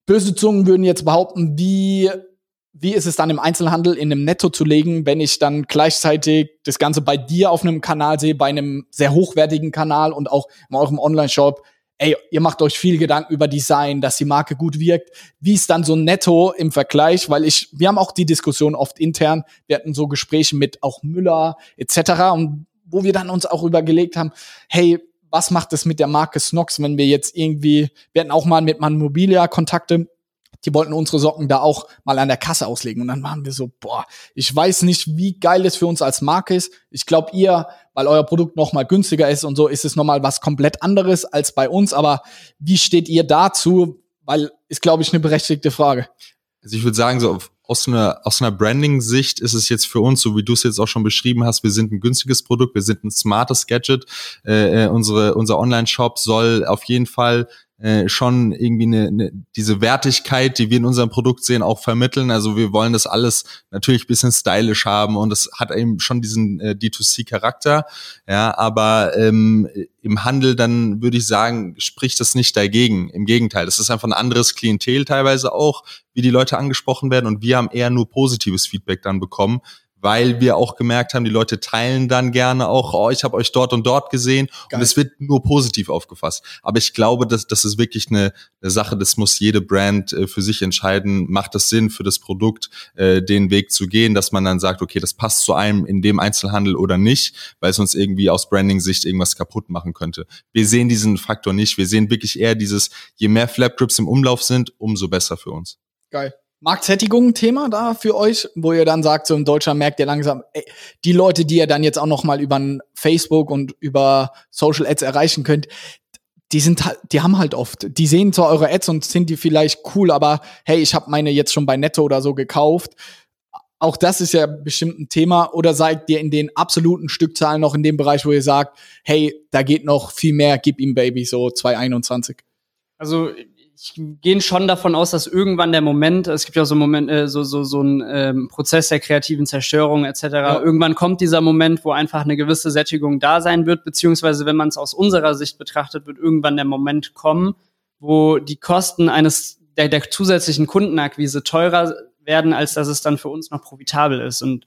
böse Zungen würden jetzt behaupten, wie, wie ist es dann im Einzelhandel in einem Netto zu legen, wenn ich dann gleichzeitig das Ganze bei dir auf einem Kanal sehe, bei einem sehr hochwertigen Kanal und auch in eurem Online-Shop. Ey, ihr macht euch viel Gedanken über Design, dass die Marke gut wirkt. Wie ist dann so ein Netto im Vergleich? Weil ich, wir haben auch die Diskussion oft intern. Wir hatten so Gespräche mit auch Müller et cetera. Und wo wir dann uns auch übergelegt haben, hey, was macht es mit der Marke Snox, wenn wir jetzt irgendwie, wir hatten auch mal mit Man Mobilia Kontakte, die wollten unsere Socken da auch mal an der Kasse auslegen. Und dann waren wir so, boah, ich weiß nicht, wie geil das für uns als Marke ist. Ich glaube, ihr, weil euer Produkt noch mal günstiger ist und so, ist es noch mal was komplett anderes als bei uns. Aber wie steht ihr dazu? Weil, ist, glaube ich, eine berechtigte Frage. Also ich würde sagen, so aus einer, aus einer Branding-Sicht ist es jetzt für uns, so wie du es jetzt auch schon beschrieben hast, wir sind ein günstiges Produkt, wir sind ein smartes Gadget. Äh, unsere, unser Online-Shop soll auf jeden Fall äh, schon irgendwie eine, eine, diese Wertigkeit, die wir in unserem Produkt sehen, auch vermitteln. Also wir wollen das alles natürlich ein bisschen stylisch haben und es hat eben schon diesen äh, D zwei C-Charakter. Ja, aber ähm, im Handel dann würde ich sagen, spricht das nicht dagegen. Im Gegenteil, das ist einfach ein anderes Klientel teilweise auch, wie die Leute angesprochen werden und wir haben eher nur positives Feedback dann bekommen, weil wir auch gemerkt haben, die Leute teilen dann gerne auch, oh, ich habe euch dort und dort gesehen. Geil. Und es wird nur positiv aufgefasst. Aber ich glaube, dass das ist wirklich eine, eine Sache, das muss jede Brand äh, für sich entscheiden, macht es Sinn für das Produkt, äh, den Weg zu gehen, dass man dann sagt, okay, das passt zu einem in dem Einzelhandel oder nicht, weil es uns irgendwie aus Branding-Sicht irgendwas kaputt machen könnte. Wir sehen diesen Faktor nicht. Wir sehen wirklich eher dieses, je mehr Flapgrips im Umlauf sind, umso besser für uns. Geil. Marktsättigung ein Thema da für euch, wo ihr dann sagt, so in Deutschland merkt ihr langsam, ey, die Leute, die ihr dann jetzt auch noch mal über Facebook und über Social Ads erreichen könnt, die sind halt, die haben halt oft, die sehen zwar eure Ads und sind die vielleicht cool, aber hey, ich habe meine jetzt schon bei Netto oder so gekauft. Auch das ist ja bestimmt ein Thema. Oder seid ihr in den absoluten Stückzahlen noch in dem Bereich, wo ihr sagt, hey, da geht noch viel mehr, gib ihm Baby, so zwanzig einundzwanzig? Also ich gehe schon davon aus, dass irgendwann der Moment, es gibt ja so einen Moment, äh, so so so ein ähm, Prozess der kreativen Zerstörung et cetera. Ja. Irgendwann kommt dieser Moment, wo einfach eine gewisse Sättigung da sein wird, beziehungsweise wenn man es aus unserer Sicht betrachtet, wird irgendwann der Moment kommen, wo die Kosten eines der, der zusätzlichen Kundenakquise teurer werden, als dass es dann für uns noch profitabel ist. Und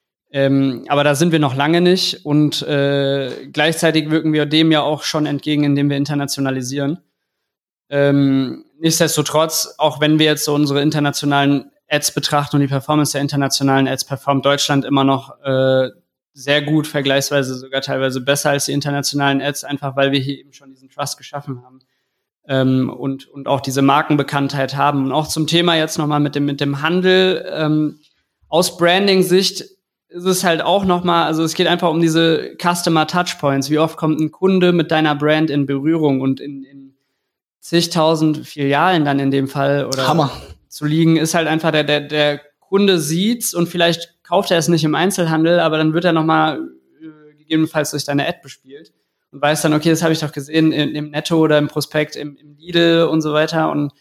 ähm, aber da sind wir noch lange nicht und äh, gleichzeitig wirken wir dem ja auch schon entgegen, indem wir internationalisieren. Ähm, nichtsdestotrotz, auch wenn wir jetzt so unsere internationalen Ads betrachten und die Performance der internationalen Ads, performt Deutschland immer noch äh, sehr gut, vergleichsweise sogar teilweise besser als die internationalen Ads, einfach weil wir hier eben schon diesen Trust geschaffen haben ähm, und und auch diese Markenbekanntheit haben. Und auch zum Thema jetzt nochmal mit dem mit dem Handel, ähm, aus Branding-Sicht ist es halt auch nochmal, also es geht einfach um diese Customer Touchpoints. Wie oft kommt ein Kunde mit deiner Brand in Berührung und in, in zigtausend Filialen dann in dem Fall oder Hammer. Zu liegen, ist halt einfach, der, der, der Kunde sieht's und vielleicht kauft er es nicht im Einzelhandel, aber dann wird er nochmal äh, gegebenenfalls durch deine Ad bespielt und weiß dann, okay, das habe ich doch gesehen im, im Netto oder im Prospekt, im, im Lidl und so weiter. Und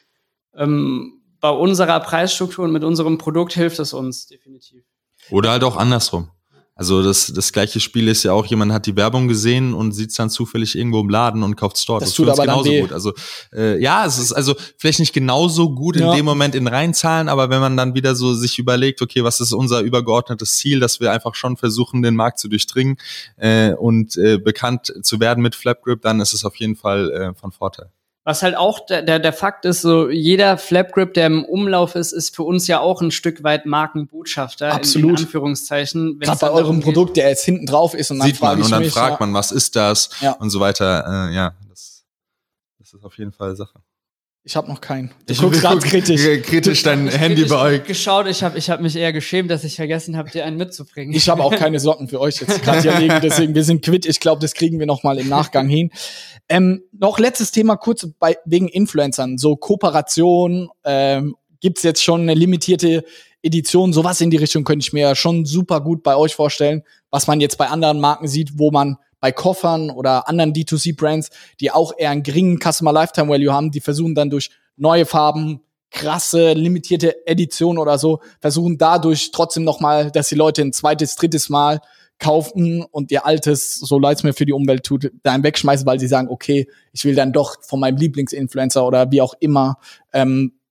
ähm, bei unserer Preisstruktur und mit unserem Produkt hilft es uns definitiv. Oder halt auch andersrum. Also das das gleiche Spiel ist ja auch, jemand hat die Werbung gesehen und sieht's dann zufällig irgendwo im Laden und kauft's dort. Das, das tut aber genauso dann weh. gut. Also äh, ja, es ist also vielleicht nicht genauso gut in ja. dem Moment in Reinzahlen, aber wenn man dann wieder so sich überlegt, okay, was ist unser übergeordnetes Ziel, dass wir einfach schon versuchen, den Markt zu durchdringen äh, und äh, bekannt zu werden mit Flapgrip, dann ist es auf jeden Fall äh, von Vorteil. Was halt auch der, der, der Fakt ist, so jeder Flapgrip, der im Umlauf ist, ist für uns ja auch ein Stück weit Markenbotschafter. Absolut. In, in Anführungszeichen. Gerade bei eurem Produkt, der jetzt hinten drauf ist und dann sieht man und dann mich, fragt ja. man, was ist das ja. und so weiter. Äh, ja, das, das ist auf jeden Fall Sache. Ich habe noch keinen. Du Ich guckst ganz guck, kritisch. Kritisch dein ich, Handy ich, bei euch. Ich geschaut, ich habe ich hab mich eher geschämt, dass ich vergessen habe, dir einen mitzubringen. Ich habe auch keine Socken für euch jetzt gerade hier liegen, deswegen wir sind quitt. Ich glaube, das kriegen wir noch mal im Nachgang hin. Ähm, noch letztes Thema kurz bei, wegen Influencern. So Kooperation, ähm, gibt's jetzt schon eine limitierte Edition. Sowas in die Richtung könnte ich mir schon super gut bei euch vorstellen, was man jetzt bei anderen Marken sieht, wo man bei Koffern oder anderen D zwei C-Brands, die auch eher einen geringen Customer Lifetime Value haben, die versuchen dann durch neue Farben, krasse, limitierte Edition oder so, versuchen dadurch trotzdem nochmal, dass die Leute ein zweites, drittes Mal kaufen und ihr altes, so leid's mir für die Umwelt tut, dann wegschmeißen, weil sie sagen, okay, ich will dann doch von meinem Lieblingsinfluencer oder wie auch immer ähm,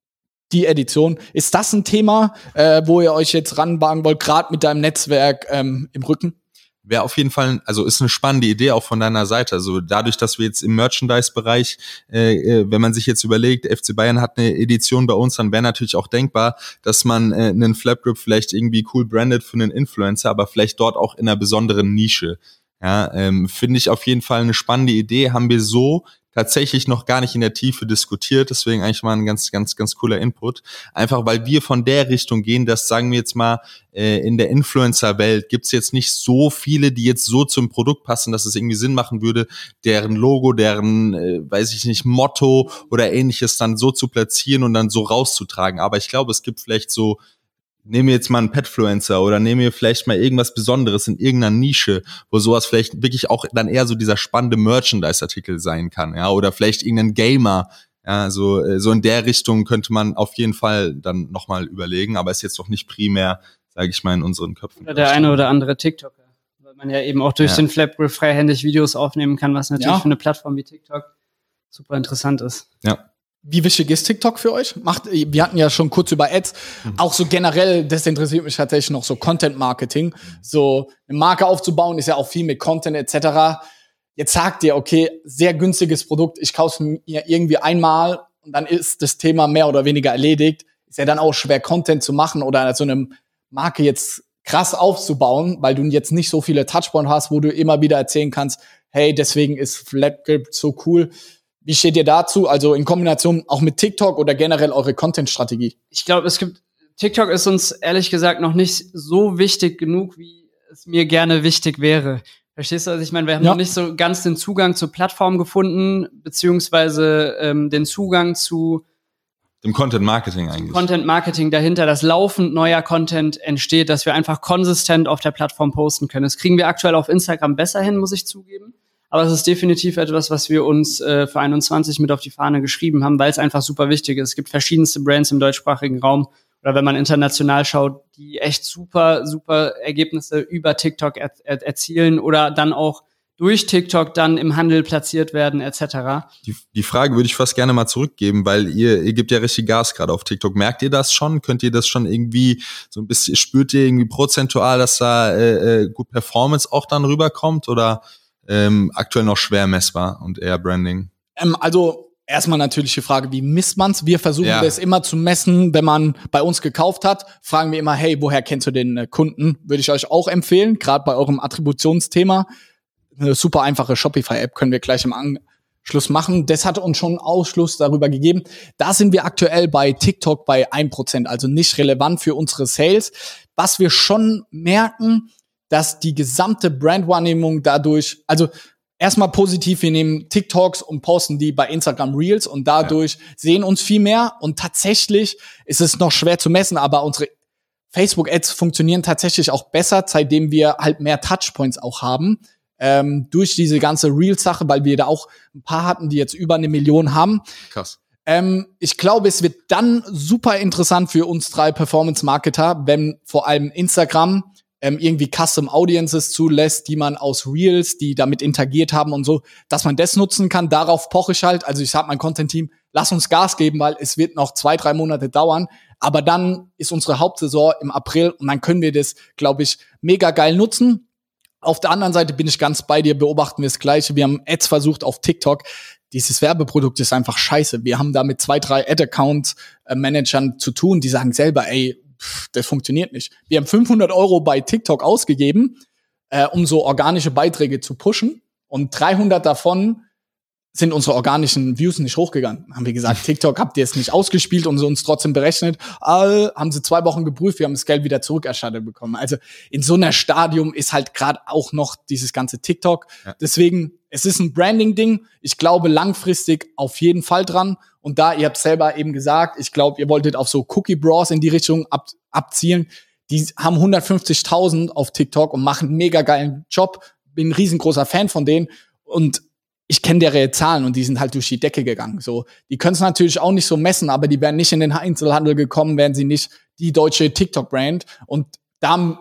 die Edition. Ist das ein Thema, äh, wo ihr euch jetzt ranwagen wollt, gerade mit deinem Netzwerk ähm, im Rücken? Wäre auf jeden Fall, also ist eine spannende Idee auch von deiner Seite. Also dadurch, dass wir jetzt im Merchandise-Bereich, äh, wenn man sich jetzt überlegt, F C Bayern hat eine Edition bei uns, dann wäre natürlich auch denkbar, dass man äh, einen Flapgrip vielleicht irgendwie cool brandet für einen Influencer, aber vielleicht dort auch in einer besonderen Nische. Ja, ähm, finde ich auf jeden Fall eine spannende Idee. Haben wir so tatsächlich noch gar nicht in der Tiefe diskutiert, deswegen eigentlich mal ein ganz, ganz, ganz cooler Input. Einfach, weil wir von der Richtung gehen, dass, sagen wir jetzt mal, äh, in der Influencer-Welt gibt's jetzt nicht so viele, die jetzt so zum Produkt passen, dass es irgendwie Sinn machen würde, deren Logo, deren, äh, weiß ich nicht, Motto oder ähnliches dann so zu platzieren und dann so rauszutragen. Aber ich glaube, es gibt vielleicht so, nehmen wir jetzt mal einen Petfluencer oder nehmen wir vielleicht mal irgendwas Besonderes in irgendeiner Nische, wo sowas vielleicht wirklich auch dann eher so dieser spannende Merchandise-Artikel sein kann, ja, oder vielleicht irgendein Gamer, ja, so, so in der Richtung könnte man auf jeden Fall dann nochmal überlegen, aber ist jetzt doch nicht primär, sage ich mal, in unseren Köpfen. Oder der eine oder andere TikToker, weil man ja eben auch durch ja. den Flapgrip freihändig Videos aufnehmen kann, was natürlich ja. für eine Plattform wie TikTok super interessant ist. Ja. Wie wichtig ist TikTok für euch? Macht, wir hatten ja schon kurz über Ads, mhm. auch so generell, das interessiert mich tatsächlich noch so Content-Marketing. So eine Marke aufzubauen ist ja auch viel mit Content et cetera. Jetzt sagt ihr, okay, sehr günstiges Produkt, ich kaufe es mir irgendwie einmal und dann ist das Thema mehr oder weniger erledigt. Ist ja dann auch schwer, Content zu machen oder so eine Marke jetzt krass aufzubauen, weil du jetzt nicht so viele Touchpoints hast, wo du immer wieder erzählen kannst, hey, deswegen ist Flapgrip so cool. Wie steht ihr dazu? Also in Kombination auch mit TikTok oder generell eure Content-Strategie? Ich glaube, es gibt, TikTok ist uns ehrlich gesagt noch nicht so wichtig genug, wie es mir gerne wichtig wäre. Verstehst du? Also ich meine, wir haben ja. noch nicht so ganz den Zugang zur Plattform gefunden, beziehungsweise ähm, den Zugang zu dem Content-Marketing eigentlich. Content-Marketing dahinter, dass laufend neuer Content entsteht, dass wir einfach konsistent auf der Plattform posten können. Das kriegen wir aktuell auf Instagram besser hin, muss ich zugeben. Aber es ist definitiv etwas, was wir uns äh, für einundzwanzig mit auf die Fahne geschrieben haben, weil es einfach super wichtig ist. Es gibt verschiedenste Brands im deutschsprachigen Raum oder wenn man international schaut, die echt super, super Ergebnisse über TikTok er- er- erzielen oder dann auch durch TikTok dann im Handel platziert werden et cetera. Die, die Frage würde ich fast gerne mal zurückgeben, weil ihr, ihr gebt ja richtig Gas gerade auf TikTok. Merkt ihr das schon? Könnt ihr das schon irgendwie so ein bisschen, spürt ihr irgendwie prozentual, dass da äh, äh, gut Performance auch dann rüberkommt oder Ähm, aktuell noch schwer messbar und eher Branding? Ähm, also erstmal natürlich die Frage, wie misst man's? Wir versuchen ja. das immer zu messen, wenn man bei uns gekauft hat, fragen wir immer, hey, woher kennst du den äh, Kunden? Würde ich euch auch empfehlen, gerade bei eurem Attributionsthema. Eine super einfache Shopify-App können wir gleich im Anschluss machen. Das hat uns schon einen Ausschluss darüber gegeben. Da sind wir aktuell bei TikTok bei ein Prozent, also nicht relevant für unsere Sales. Was wir schon merken, dass die gesamte Brandwahrnehmung dadurch, also erstmal positiv, wir nehmen TikToks und posten die bei Instagram Reels und dadurch ja. sehen uns viel mehr und tatsächlich ist es noch schwer zu messen, aber unsere Facebook-Ads funktionieren tatsächlich auch besser, seitdem wir halt mehr Touchpoints auch haben, ähm, durch diese ganze Reels-Sache, weil wir da auch ein paar hatten, die jetzt über eine Million haben. Krass. Ähm, ich glaube, es wird dann super interessant für uns drei Performance-Marketer, wenn vor allem Instagram Ähm, irgendwie Custom Audiences zulässt, die man aus Reels, die damit interagiert haben und so, dass man das nutzen kann. Darauf poche ich halt. Also ich sag mein Content-Team, lass uns Gas geben, weil es wird noch zwei, drei Monate dauern. Aber dann ist unsere Hauptsaison im April und dann können wir das, glaube ich, mega geil nutzen. Auf der anderen Seite bin ich ganz bei dir, beobachten wir das Gleiche. Wir haben Ads versucht auf TikTok. Dieses Werbeprodukt ist einfach scheiße. Wir haben da mit zwei, drei Ad-Account-Managern zu tun, die sagen selber, ey, das funktioniert nicht. Wir haben fünfhundert Euro bei TikTok ausgegeben, äh, um so organische Beiträge zu pushen. Und dreihundert davon sind unsere organischen Views nicht hochgegangen. Haben wir gesagt, TikTok habt ihr es nicht ausgespielt und sie uns trotzdem berechnet. All, haben sie zwei Wochen geprüft, wir haben das Geld wieder zurückerstattet bekommen. Also in so einer Stadium ist halt gerade auch noch dieses ganze TikTok. Ja. Deswegen, es ist ein Branding-Ding. Ich glaube langfristig auf jeden Fall dran. Und da, ihr habt selber eben gesagt, ich glaube, ihr wolltet auf so Cookie Bros in die Richtung ab, abzielen. Die haben hundertfünfzigtausend auf TikTok und machen einen mega geilen Job. Bin ein riesengroßer Fan von denen. Und ich kenne deren Zahlen und die sind halt durch die Decke gegangen. So, die können es natürlich auch nicht so messen, aber die wären nicht in den Einzelhandel gekommen, wären sie nicht die deutsche TikTok-Brand. Und da,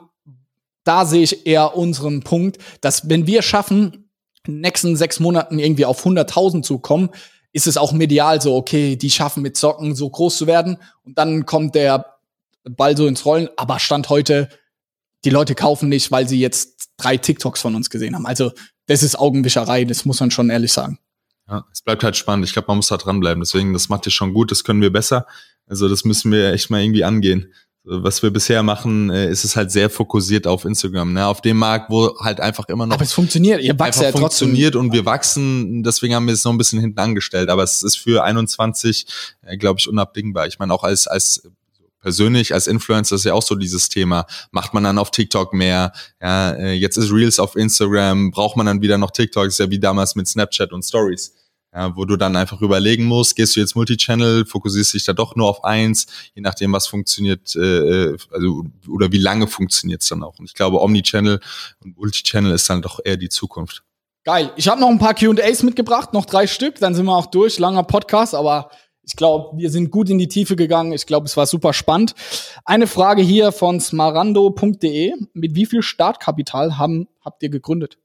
da sehe ich eher unseren Punkt, dass wenn wir schaffen, in den nächsten sechs Monaten irgendwie auf hunderttausend zu kommen, ist es auch medial so, okay, die schaffen mit Socken so groß zu werden und dann kommt der Ball so ins Rollen, aber Stand heute, die Leute kaufen nicht, weil sie jetzt drei TikToks von uns gesehen haben. Also das ist Augenwischerei, das muss man schon ehrlich sagen. Ja, es bleibt halt spannend. Ich glaube, man muss da dranbleiben. Deswegen, das macht ihr schon gut, das können wir besser. Also das müssen wir echt mal irgendwie angehen. Was wir bisher machen, ist es halt sehr fokussiert auf Instagram, ne? Auf dem Markt, wo halt einfach immer noch. Aber es funktioniert, ihr wachst ja trotzdem. Funktioniert und wir wachsen, deswegen haben wir es noch ein bisschen hinten angestellt. Aber es ist für einundzwanzig, äh, glaube ich, unabdingbar. Ich meine, auch als als persönlich, als Influencer ist ja auch so dieses Thema. Macht man dann auf TikTok mehr? Ja, äh, jetzt ist Reels auf Instagram, braucht man dann wieder noch TikTok? Ist ja wie damals mit Snapchat und Stories. Ja, wo du dann einfach überlegen musst, gehst du jetzt Multichannel, fokussierst dich da doch nur auf eins, je nachdem, was funktioniert, äh, also oder wie lange funktioniert es dann auch. Und ich glaube, Omnichannel und Multichannel ist dann doch eher die Zukunft. Geil. Ich habe noch ein paar Q und A's mitgebracht, noch drei Stück, dann sind wir auch durch. Langer Podcast, aber ich glaube, wir sind gut in die Tiefe gegangen. Ich glaube, es war super spannend. Eine Frage hier von smarando punkt de. Mit wie viel Startkapital haben, habt ihr gegründet?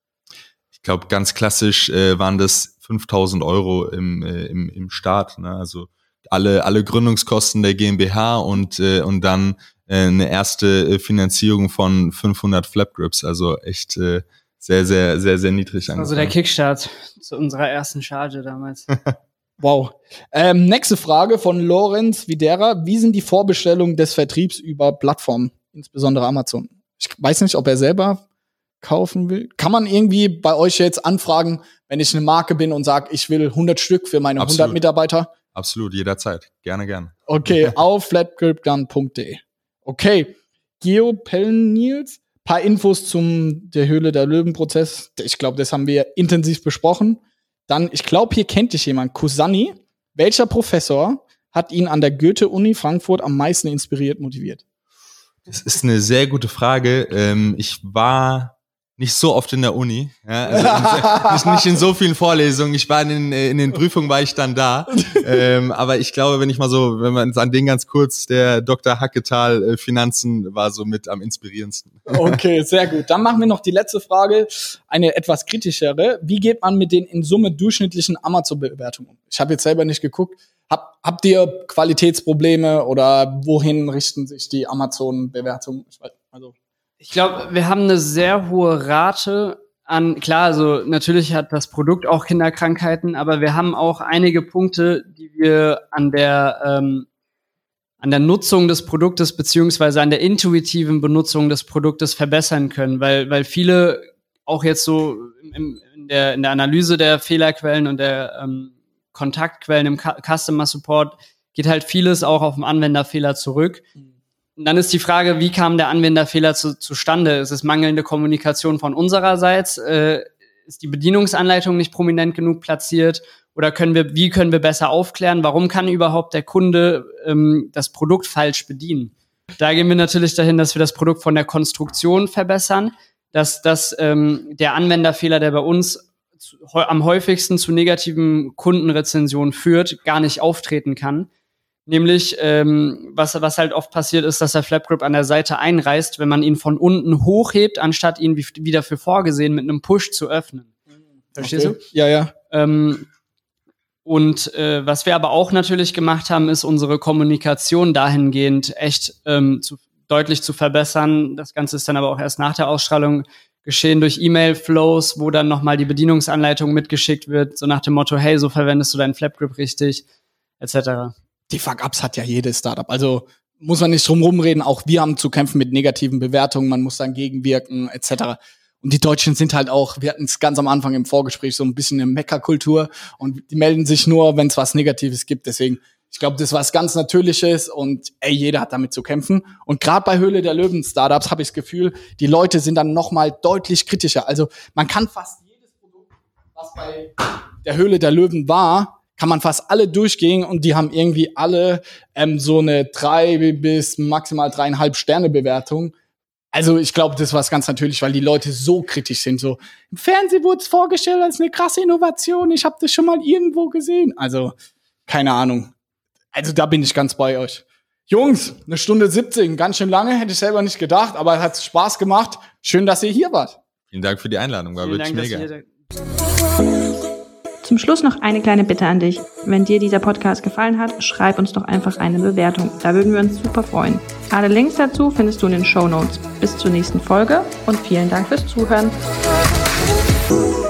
Ich glaube, ganz klassisch äh, waren das fünftausend Euro im, äh, im, im Start, ne? Also alle, alle Gründungskosten der GmbH und, äh, und dann äh, eine erste Finanzierung von fünfhundert Flapgrips, also echt äh, sehr, sehr, sehr, sehr niedrig angefangen. Also der Kickstart zu unserer ersten Charge damals. Wow. Ähm, nächste Frage von Lorenz Videra. Wie sind die Vorbestellungen des Vertriebs über Plattformen, insbesondere Amazon? Ich weiß nicht, ob er selber kaufen will. Kann man irgendwie bei euch jetzt anfragen, wenn ich eine Marke bin und sage, ich will hundert Stück für meine Absolut. hundert Mitarbeiter? Absolut, jederzeit. Gerne, gerne. Okay, auf flatgripgun punkt de. Okay, Geo Pellnils, paar Infos zum der Höhle der Löwen-Prozess. Ich glaube, das haben wir intensiv besprochen. Dann, ich glaube, hier kennt dich jemand. Kusani. Welcher Professor hat ihn an der Goethe-Uni Frankfurt am meisten inspiriert, motiviert? Das ist eine sehr gute Frage. Ähm, ich war nicht so oft in der Uni, ja, also nicht, nicht in so vielen Vorlesungen. Ich war in den, in den Prüfungen, war ich dann da. ähm, aber ich glaube, wenn ich mal so, wenn man an den ganz kurz, der Doktor Hacketal äh, Finanzen war so mit am inspirierendsten. Okay, sehr gut. Dann machen wir noch die letzte Frage, eine etwas kritischere. Wie geht man mit den in Summe durchschnittlichen Amazon-Bewertungen um? Ich habe jetzt selber nicht geguckt. Hab, habt ihr Qualitätsprobleme oder wohin richten sich die Amazon-Bewertungen? Also Ich glaube, wir haben eine sehr hohe Rate an, klar, also natürlich hat das Produkt auch Kinderkrankheiten, aber wir haben auch einige Punkte, die wir an der ähm, an der Nutzung des Produktes beziehungsweise an der intuitiven Benutzung des Produktes verbessern können, weil weil viele auch jetzt so im, in der in der Analyse der Fehlerquellen und der ähm, Kontaktquellen im Customer Support geht halt vieles auch auf den Anwenderfehler zurück. Und dann ist die Frage, wie kam der Anwenderfehler zu, zustande? Ist es mangelnde Kommunikation von unsererseits? Äh, ist die Bedienungsanleitung nicht prominent genug platziert? Oder können wir, wie können wir besser aufklären? Warum kann überhaupt der Kunde ähm, das Produkt falsch bedienen? Da gehen wir natürlich dahin, dass wir das Produkt von der Konstruktion verbessern, dass, dass ähm, der Anwenderfehler, der bei uns zu, am häufigsten zu negativen Kundenrezensionen führt, gar nicht auftreten kann. Nämlich, ähm, was, was halt oft passiert ist, dass der Flapgrip an der Seite einreißt, wenn man ihn von unten hochhebt, anstatt ihn wie, wie dafür vorgesehen mit einem Push zu öffnen. Verstehst okay. du? Ja, ja. Ähm, und äh, was wir aber auch natürlich gemacht haben, ist unsere Kommunikation dahingehend echt ähm, zu, deutlich zu verbessern. Das Ganze ist dann aber auch erst nach der Ausstrahlung geschehen durch E-Mail-Flows, wo dann nochmal die Bedienungsanleitung mitgeschickt wird, so nach dem Motto, hey, so verwendest du deinen Flapgrip richtig, et cetera. Die Fuck-Ups hat ja jedes Startup. Also muss man nicht drum rumreden. Auch wir haben zu kämpfen mit negativen Bewertungen. Man muss dann gegenwirken, et cetera. Und die Deutschen sind halt auch, wir hatten es ganz am Anfang im Vorgespräch, so ein bisschen eine Meckerkultur. Und die melden sich nur, wenn es was Negatives gibt. Deswegen, ich glaube, das ist was ganz Natürliches. Und ey, jeder hat damit zu kämpfen. Und gerade bei Höhle der Löwen-Startups habe ich das Gefühl, die Leute sind dann noch mal deutlich kritischer. Also man kann fast jedes Produkt, was bei der Höhle der Löwen war, kann man fast alle durchgehen und die haben irgendwie alle ähm, so eine drei bis maximal dreieinhalb Sterne Bewertung. Also ich glaube, das war ganz natürlich, weil die Leute so kritisch sind. So im Fernsehen wurde es vorgestellt als eine krasse Innovation. Ich habe das schon mal irgendwo gesehen. Also keine Ahnung. Also da bin ich ganz bei euch. Jungs, eine Stunde siebzehn, ganz schön lange, hätte ich selber nicht gedacht, aber es hat Spaß gemacht. Schön, dass ihr hier wart. Vielen Dank für die Einladung, war Vielen wirklich Dank, mega. Zum Schluss noch eine kleine Bitte an dich. Wenn dir dieser Podcast gefallen hat, schreib uns doch einfach eine Bewertung. Da würden wir uns super freuen. Alle Links dazu findest du in den Shownotes. Bis zur nächsten Folge und vielen Dank fürs Zuhören.